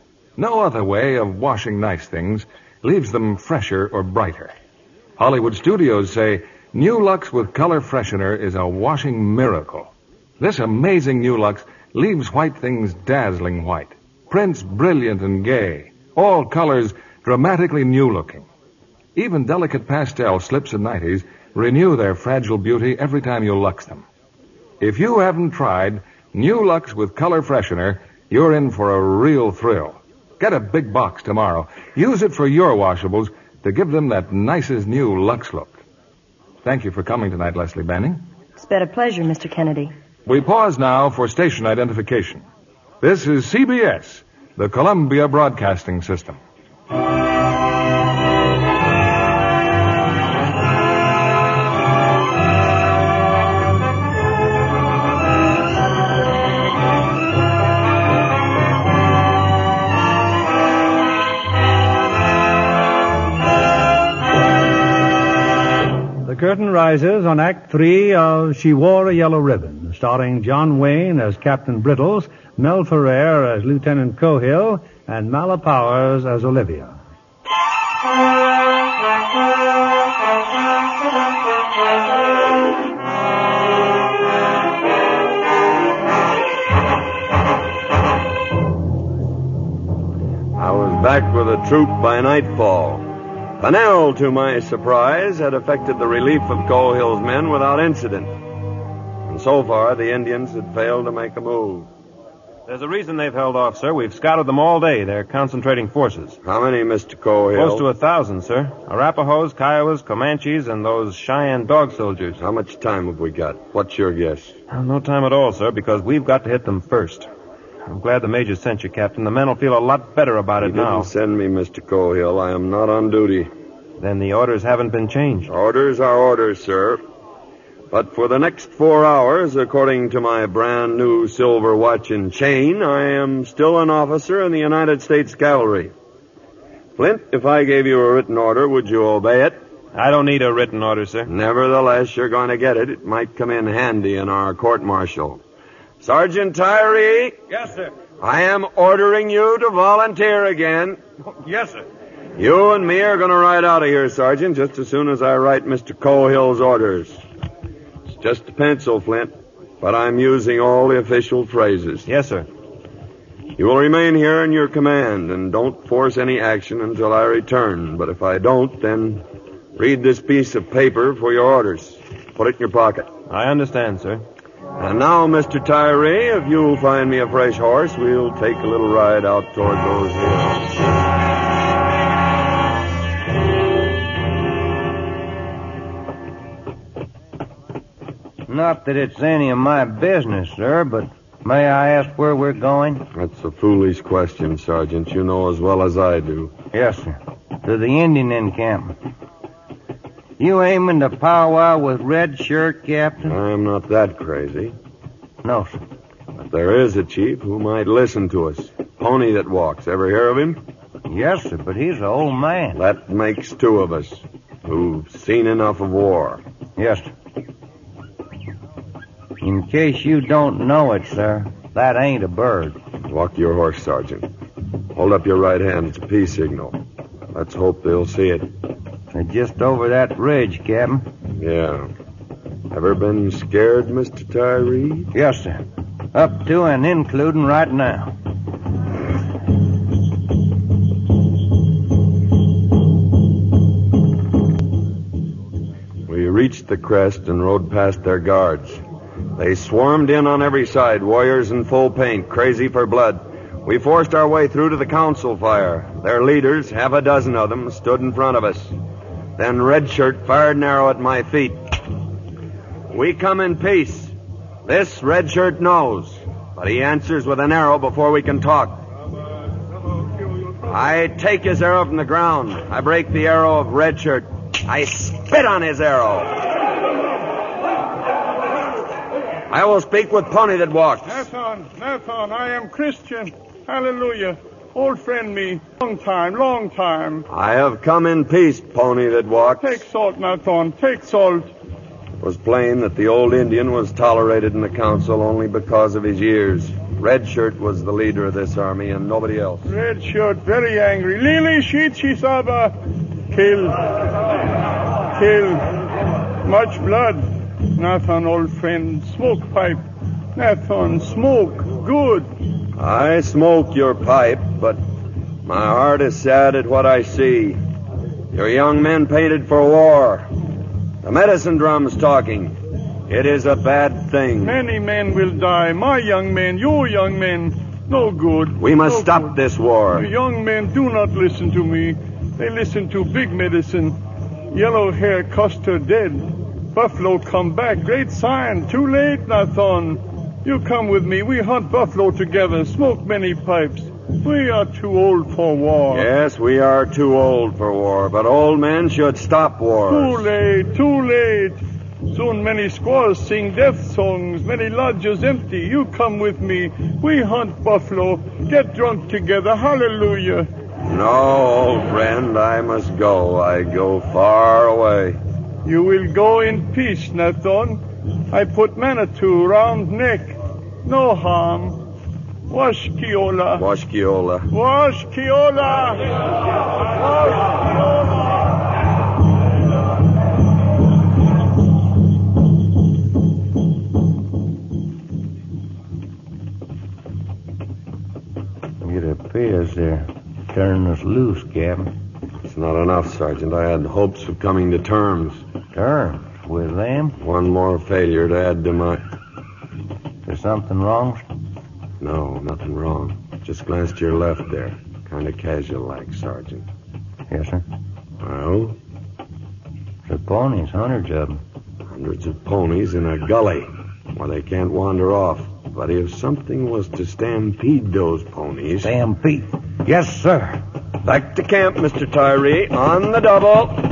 Speaker 1: No other way of washing nice things leaves them fresher or brighter. Hollywood studios say New Lux with color freshener is a washing miracle. This amazing New Lux leaves white things dazzling white, prints brilliant and gay, all colors dramatically new-looking. Even delicate pastel slips and nighties renew their fragile beauty every time you Lux them. If you haven't tried New Lux with color freshener, you're in for a real thrill. Get a big box tomorrow. Use it for your washables to give them that nicest new Lux look. Thank you for coming tonight, Leslie Banning.
Speaker 12: It's been a pleasure, Mister Kennedy.
Speaker 1: We pause now for station identification. This is C B S, the Columbia Broadcasting System.
Speaker 2: The curtain rises on Act Three of She Wore a Yellow Ribbon, starring John Wayne as Captain Brittles, Mel Ferrer as Lieutenant Cohill, and Mala Powers as Olivia.
Speaker 3: I was back with the troop by nightfall. Pennell, to my surprise, had effected the relief of Cohill's men without incident. And so far, the Indians had failed to make a move.
Speaker 5: There's a reason they've held off, sir. We've scouted them all day. They're concentrating forces.
Speaker 3: How many, Mister Cohill?
Speaker 5: Close to a thousand, sir. Arapahoes, Kiowas, Comanches, and those Cheyenne dog soldiers.
Speaker 3: How much time have we got? What's your guess?
Speaker 5: Well, no time at all, sir, because we've got to hit them first. I'm glad the Major sent you, Captain. The men will feel a lot better about it
Speaker 3: He
Speaker 5: now.
Speaker 3: didn't send me, Mister Cohill. I am not on duty.
Speaker 5: Then the orders haven't been changed.
Speaker 3: Orders are orders, sir. But for the next four hours, according to my brand new silver watch and chain, I am still an officer in the United States Cavalry. Flint, if I gave you a written order, would you obey it?
Speaker 5: I don't need a written order, sir.
Speaker 3: Nevertheless, you're going to get it. It might come in handy in our court-martial. Sergeant Tyree?
Speaker 4: Yes, sir.
Speaker 3: I am ordering you to volunteer again.
Speaker 4: Yes, sir.
Speaker 3: You and me are going to ride out of here, Sergeant, just as soon as I write Mister Cohill's orders. It's just a pencil, Flint, but I'm using all the official phrases.
Speaker 5: Yes, sir.
Speaker 3: You will remain here in your command, and don't force any action until I return. But if I don't, then read this piece of paper for your orders. Put it in your pocket.
Speaker 5: I understand, sir.
Speaker 3: And now, Mister Tyree, if you'll find me a fresh horse, we'll take a little ride out toward those hills.
Speaker 7: Not that it's any of my business, sir, but may I ask where we're going?
Speaker 3: That's a foolish question, Sergeant. You know as well as I do.
Speaker 7: Yes, sir. To the Indian encampment. You aiming to powwow with Red Shirt, Captain?
Speaker 3: I'm not that crazy.
Speaker 7: No, sir.
Speaker 3: But there is a chief who might listen to us. Pony that walks. Ever hear of him?
Speaker 7: Yes, sir, but he's an old man.
Speaker 3: That makes two of us who've seen enough of war.
Speaker 7: Yes, sir. In case you don't know it, sir, that ain't a bird.
Speaker 3: Walk your horse, Sergeant. Hold up your right hand. It's a peace signal. Let's hope they'll see it.
Speaker 7: They're just over that ridge, Captain.
Speaker 3: Yeah. Ever been scared, Mister Tyree?
Speaker 7: Yes, sir. Up to and including right now.
Speaker 3: We reached the crest and rode past their guards. They swarmed in on every side, warriors in full paint, crazy for blood. We forced our way through to the council fire. Their leaders, half a dozen of them, stood in front of us. Then Red Shirt fired an arrow at my feet. We come in peace. This Red Shirt knows, but he answers with an arrow before we can talk. I take his arrow from the ground. I break the arrow of Red Shirt. I spit on his arrow. I will speak with Pony that walks.
Speaker 13: Nathan, Nathan, I am Christian. Hallelujah. Old friend me. Long time, long time.
Speaker 3: I have come in peace, Pony that walks.
Speaker 13: Take salt, Nathan, take salt.
Speaker 3: It was plain that the old Indian was tolerated in the council only because of his years. Red Shirt was the leader of this army and nobody else.
Speaker 13: Red Shirt, very angry. Lili, Shichi, Saba. Kill. Kill. Much blood. Nathan, old friend, smoke pipe. Nathan, smoke. Good.
Speaker 3: I smoke your pipe, but my heart is sad at what I see. Your young men painted for war. The medicine drum's talking. It is a bad thing.
Speaker 13: Many men will die. My young men, your young men. No good.
Speaker 3: We must
Speaker 13: no
Speaker 3: stop
Speaker 13: good.
Speaker 3: this war.
Speaker 13: The young men do not listen to me. They listen to big medicine. Yellow hair Custer dead. Buffalo come back. Great sign. Too late, Nathan. You come with me. We hunt buffalo together. Smoke many pipes. We are too old for war.
Speaker 3: Yes, we are too old for war, but old men should stop wars.
Speaker 13: Too late, too late. Soon many squaws sing death songs, many lodges empty. You come with me. We hunt buffalo. Get drunk together. Hallelujah.
Speaker 3: No, old friend, I must go. I go far away.
Speaker 13: You will go in peace, Nathan. I put Manitou round neck. No harm. Wash Kiola.
Speaker 3: Wash Kiola.
Speaker 13: Wash Kiola. Wash
Speaker 7: Kiola. It appears they're turning us loose, Captain.
Speaker 3: It's not enough, Sergeant. I had hopes of coming to terms.
Speaker 7: Terms? With them?
Speaker 3: One more failure to add to my...
Speaker 7: Is something wrong?
Speaker 3: No, nothing wrong. Just glanced to your left there. Kind of casual-like, Sergeant.
Speaker 7: Yes, sir.
Speaker 3: Well?
Speaker 7: The ponies, hundreds of them.
Speaker 3: Hundreds of ponies in a gully where they can't wander off. But if something was to stampede those ponies...
Speaker 7: Stampede? Yes, sir.
Speaker 3: Back to camp, Mister Tyree. On the double.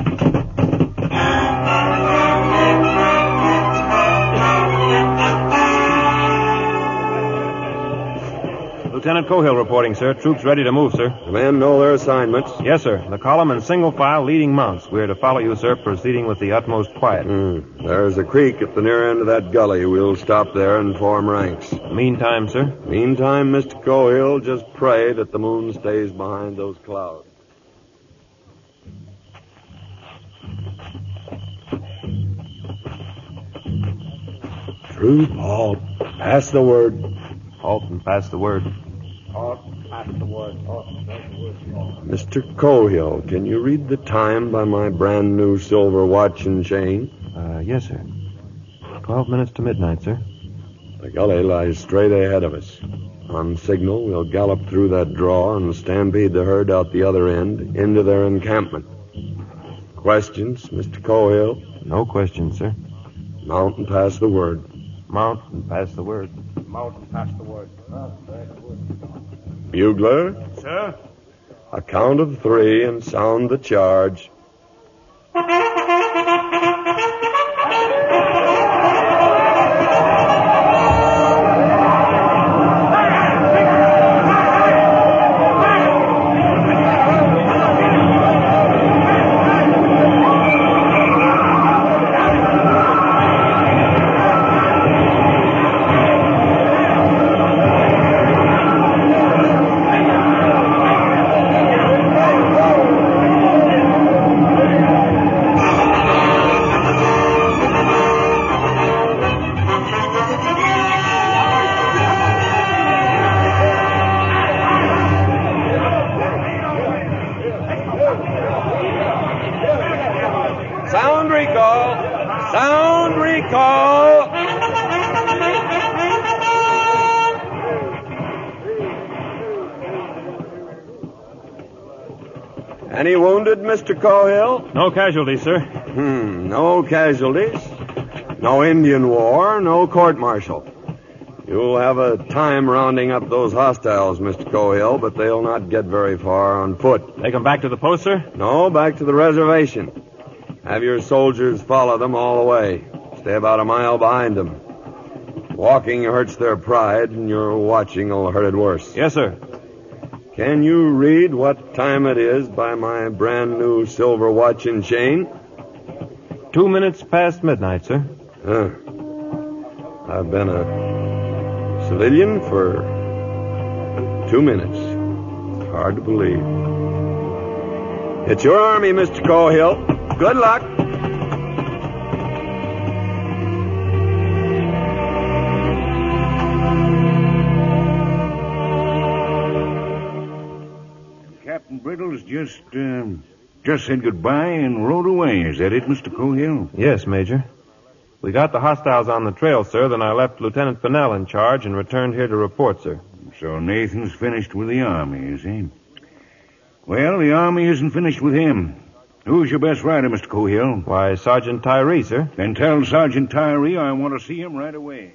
Speaker 5: Lieutenant Cohill reporting, sir. Troops ready to move, sir.
Speaker 3: The men know their assignments.
Speaker 5: Yes, sir. The column in single file leading mounts. We're to follow you, sir, proceeding with the utmost quiet.
Speaker 3: Mm. There's a creek at the near end of that gully. We'll stop there and form ranks.
Speaker 5: Meantime, sir?
Speaker 3: Meantime, Mister Cohill, just pray that the moon stays behind those clouds. Troop, halt. Pass the word.
Speaker 5: Halt and pass the word.
Speaker 13: Halt, pass the word. Halt, pass the word.
Speaker 3: Mister Cohill, can you read the time by my brand new silver watch and chain?
Speaker 5: Uh, yes, sir. Twelve minutes to midnight, sir.
Speaker 3: The gully lies straight ahead of us. On signal, we'll gallop through that draw and stampede the herd out the other end into their encampment. Questions, Mister Cohill?
Speaker 5: No questions, sir.
Speaker 3: Mount and pass the word.
Speaker 5: Mount and pass the word.
Speaker 13: Mount and pass the word. Mount and pass the word.
Speaker 3: Bugler?
Speaker 13: Sir?
Speaker 3: A count of three and sound the charge. Any wounded, Mister Cohill?
Speaker 5: No casualties, sir.
Speaker 3: Hmm, no casualties. No Indian war, no court-martial. You'll have a time rounding up those hostiles, Mister Cohill, but they'll not get very far on foot.
Speaker 5: Take them back to the post, sir?
Speaker 3: No, back to the reservation. Have your soldiers follow them all the way. Stay about a mile behind them. Walking hurts their pride, and your watching will hurt it worse.
Speaker 5: Yes, sir.
Speaker 3: Can you read what time it is by my brand new silver watch and chain?
Speaker 5: Two minutes past midnight, sir.
Speaker 3: Huh. I've been a civilian for two minutes. Hard to believe. It's your army, Mister Cohill. Good luck.
Speaker 6: Captain Brittles just, um, just said goodbye and rode away. Is that it, Mister Cohill?
Speaker 5: Yes, Major. We got the hostiles on the trail, sir. Then I left Lieutenant Fennell in charge and returned here to report, sir.
Speaker 6: So Nathan's finished with the army, is he? Well, the army isn't finished with him. Who's your best rider, Mister Cohill?
Speaker 5: Why, Sergeant Tyree, sir.
Speaker 6: Then tell Sergeant Tyree I want to see him right away.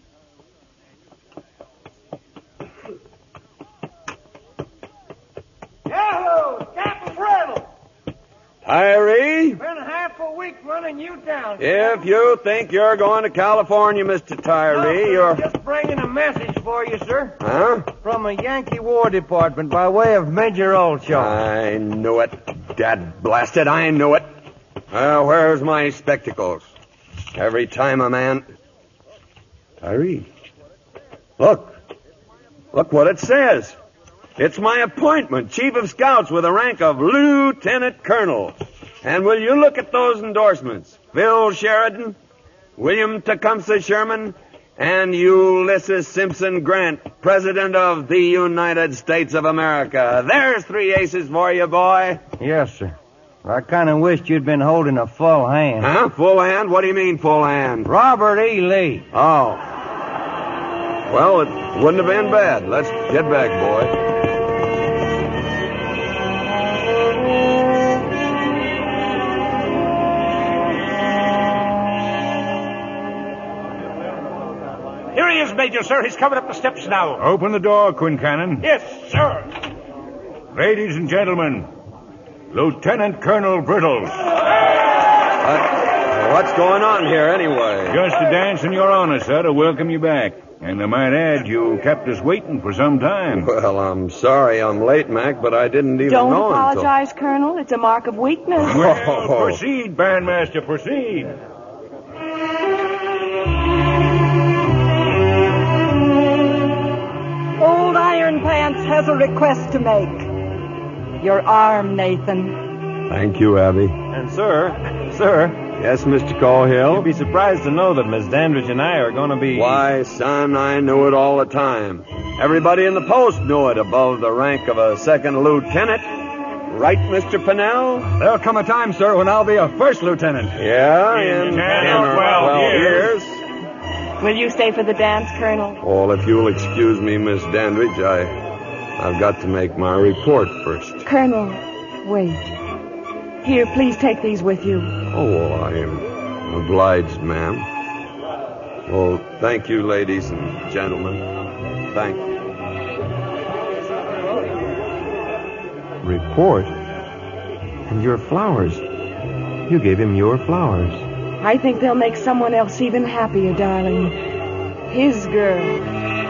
Speaker 7: Yahoo! Captain Brittle!
Speaker 3: Tyree?
Speaker 7: Been half a week running you down.
Speaker 3: If you think you're going to California, Mister Tyree,
Speaker 7: no,
Speaker 3: you're...
Speaker 7: Just bringing a message for you, sir.
Speaker 3: Huh?
Speaker 7: From a Yankee War Department by way of Major Olshaw.
Speaker 3: I knew it. Dad blasted, I knew it. Well, where's my spectacles? Every time a man... Tyree. Look. Look what it says. It's my appointment, Chief of Scouts with the rank of Lieutenant Colonel. And will you look at those endorsements? Phil Sheridan, William Tecumseh Sherman, and Ulysses Simpson Grant, President of the United States of America. There's three aces for you, boy.
Speaker 7: Yes, sir. I kind of wished you'd been holding a full hand.
Speaker 3: Huh? Full hand? What do you mean, full hand?
Speaker 7: Robert E. Lee.
Speaker 3: Oh. Well, it wouldn't have been bad. Let's get back, boy.
Speaker 4: Here he is, Major, sir. He's coming up the steps now.
Speaker 6: Open the door, Quincannon.
Speaker 4: Yes, sir.
Speaker 6: Ladies and gentlemen, Lieutenant Colonel Brittles.
Speaker 3: Uh, what's going on here, anyway?
Speaker 6: Just a dance in your honor, sir, to welcome you back. And I might add, you kept us waiting for some time.
Speaker 3: Well, I'm sorry I'm late, Mac, but I didn't even
Speaker 9: Don't
Speaker 3: know
Speaker 9: apologize, until... Colonel. It's a mark of weakness.
Speaker 6: Well, oh. Proceed, Bandmaster, proceed.
Speaker 10: Old Iron Pants has a request to make. Your arm, Nathan.
Speaker 3: Thank you, Abby.
Speaker 5: And, sir, sir...
Speaker 3: Yes, Mister Cohill?
Speaker 5: You'd be surprised to know that Miss Dandridge and I are going to be...
Speaker 3: Why, son, I knew it all the time. Everybody in the post knew it above the rank of a second lieutenant. Right, Mister Pennell?
Speaker 8: There'll come a time, sir, when I'll be a first lieutenant.
Speaker 3: Yeah, in, in, in twelve years.
Speaker 9: years. Will you stay for the dance, Colonel?
Speaker 3: Well, if you'll excuse me, Miss Dandridge, I, I've got to make my report first.
Speaker 9: Colonel, wait. Here, please take these with you.
Speaker 3: Oh, well, I am obliged, ma'am. Well, thank you, ladies and gentlemen. Thank you.
Speaker 5: Report? And your flowers. You gave him your flowers.
Speaker 9: I think they'll make someone else even happier, darling. His girl.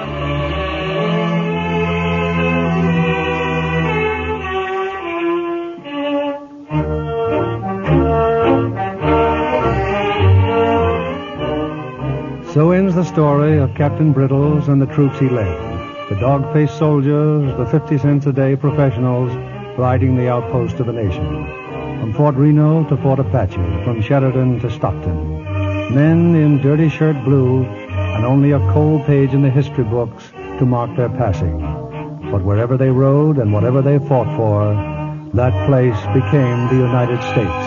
Speaker 2: So ends the story of Captain Brittles and the troops he led. The dog-faced soldiers, the fifty cents a day professionals riding the outpost of the nation. From Fort Reno to Fort Apache, from Sheridan to Stockton. Men in dirty shirt blue and only a cold page in the history books to mark their passing. But wherever they rode and whatever they fought for, that place became the United States.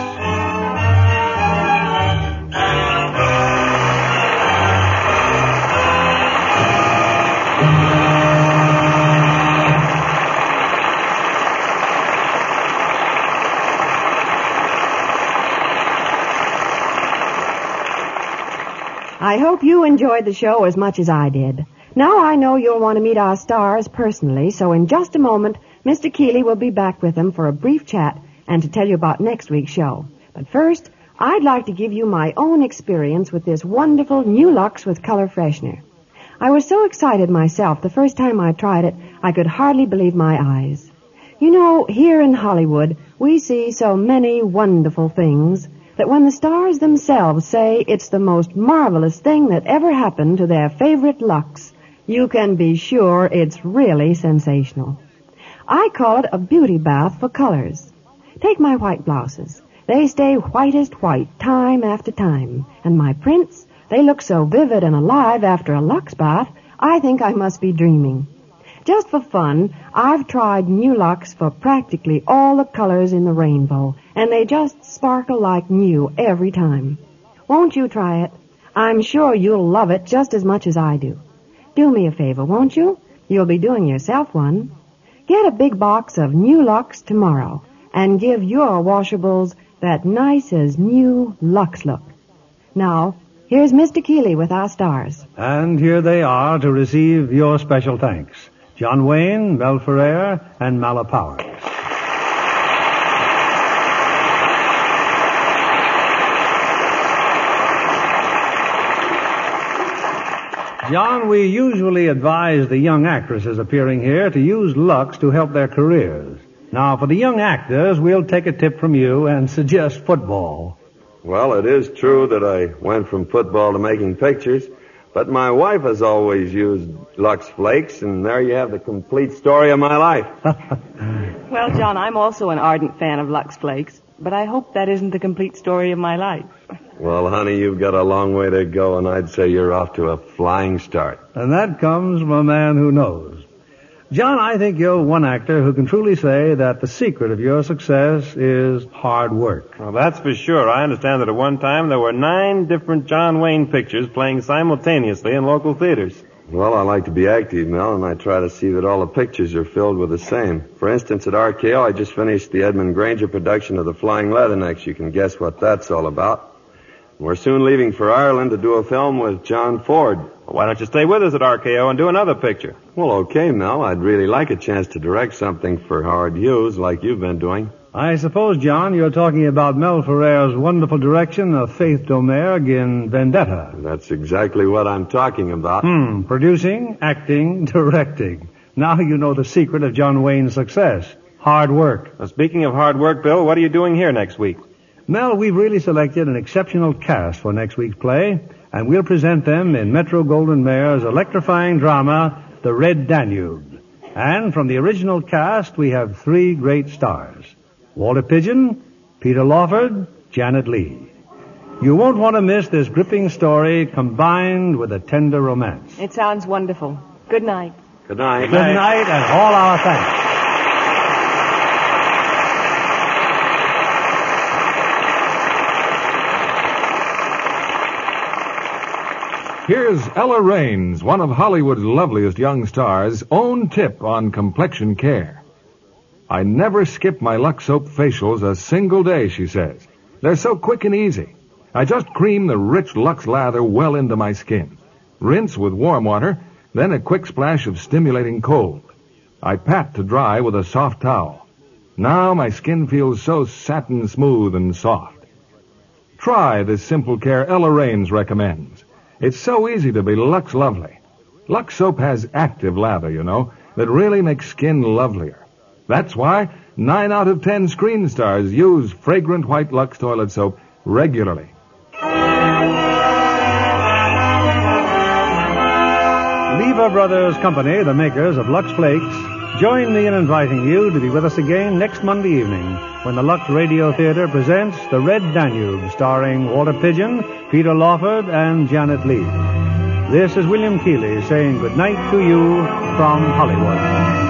Speaker 11: I hope you enjoyed the show as much as I did. Now I know you'll want to meet our stars personally, so in just a moment, Mister Keeley will be back with them for a brief chat and to tell you about next week's show. But first, I'd like to give you my own experience with this wonderful new Lux with color freshener. I was so excited myself the first time I tried it, I could hardly believe my eyes. You know, here in Hollywood, we see so many wonderful things that when the stars themselves say it's the most marvelous thing that ever happened to their favorite Lux, you can be sure it's really sensational. I call it a beauty bath for colors. Take my white blouses. They stay whitest white time after time. And my prints, they look so vivid and alive after a Lux bath, I think I must be dreaming. Just for fun, I've tried new Lux for practically all the colors in the rainbow, and they just sparkle like new every time. Won't you try it? I'm sure you'll love it just as much as I do. Do me a favor, won't you? You'll be doing yourself one. Get a big box of new Lux tomorrow and give your washables that nice as new Lux look. Now, here's Mister Keeley with our stars.
Speaker 2: And here they are to receive your special thanks. John Wayne, Mel Ferrer, and Mala Powers. John, we usually advise the young actresses appearing here to use Lux to help their careers. Now, for the young actors, we'll take a tip from you and suggest football.
Speaker 3: Well, it is true that I went from football to making pictures, but my wife has always used Lux Flakes, and there you have the complete story of my life.
Speaker 9: Well, John, I'm also an ardent fan of Lux Flakes, but I hope that isn't the complete story of my life.
Speaker 3: Well, honey, you've got a long way to go, and I'd say you're off to a flying start.
Speaker 2: And that comes from a man who knows. John, I think you're one actor who can truly say that the secret of your success is hard work.
Speaker 5: Well, that's for sure. I understand that at one time there were nine different John Wayne pictures playing simultaneously in local theaters.
Speaker 3: Well, I like to be active, Mel, and I try to see that all the pictures are filled with the same. For instance, at R K O, I just finished the Edmund Granger production of The Flying Leathernecks. You can guess what that's all about. We're soon leaving for Ireland to do a film with John Ford.
Speaker 5: Well, why don't you stay with us at R K O and do another picture?
Speaker 3: Well, okay, Mel. I'd really like a chance to direct something for Howard Hughes like you've been doing.
Speaker 2: I suppose, John, you're talking about Mel Ferrer's wonderful direction of Faith Domergue in Vendetta.
Speaker 3: That's exactly what I'm talking about.
Speaker 2: Hmm, producing, acting, directing. Now you know the secret of John Wayne's success. Hard work.
Speaker 5: Well, speaking of hard work, Bill, what are you doing here next week?
Speaker 2: Mel, we've really selected an exceptional cast for next week's play, and we'll present them in Metro-Goldwyn-Mayer's electrifying drama, The Red Danube. And from the original cast, we have three great stars. Walter Pidgeon, Peter Lawford, Janet Leigh. You won't want to miss this gripping story combined with a tender romance.
Speaker 9: It sounds wonderful. Good night.
Speaker 3: Good night.
Speaker 2: Good night, and all our thanks.
Speaker 1: Here's Ella Raines, one of Hollywood's loveliest young stars, own tip on complexion care. I never skip my Lux Soap facials a single day, she says. They're so quick and easy. I just cream the rich Lux lather well into my skin. Rinse with warm water, then a quick splash of stimulating cold. I pat to dry with a soft towel. Now my skin feels so satin smooth and soft. Try this simple care Ella Raines recommends. It's so easy to be Lux lovely. Lux Soap has active lather, you know, that really makes skin lovelier. That's why nine out of ten screen stars use fragrant white Lux toilet soap regularly.
Speaker 2: Lever Brothers Company, the makers of Lux Flakes, join me in inviting you to be with us again next Monday evening when the Lux Radio Theater presents The Red Danube, starring Walter Pidgeon, Peter Lawford, and Janet Leigh. This is William Keeley saying good night to you from Hollywood.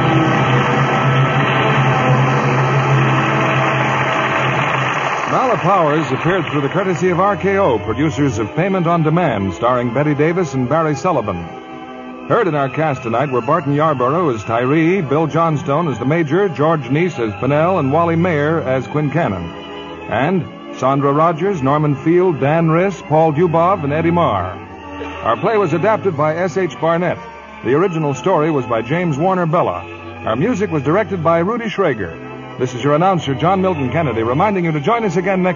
Speaker 1: Mala Powers appeared through the courtesy of R K O, producers of Payment on Demand, starring Betty Davis and Barry Sullivan. Heard in our cast tonight were Barton Yarborough as Tyree, Bill Johnstone as the Major, George Neese as Pinnell, and Wally Mayer as Quincannon. And Sandra Rogers, Norman Field, Dan Riss, Paul Dubov, and Eddie Marr. Our play was adapted by S H. Barnett. The original story was by James Warner Bella. Our music was directed by Rudy Schrager. This is your announcer, John Milton Kennedy, reminding you to join us again next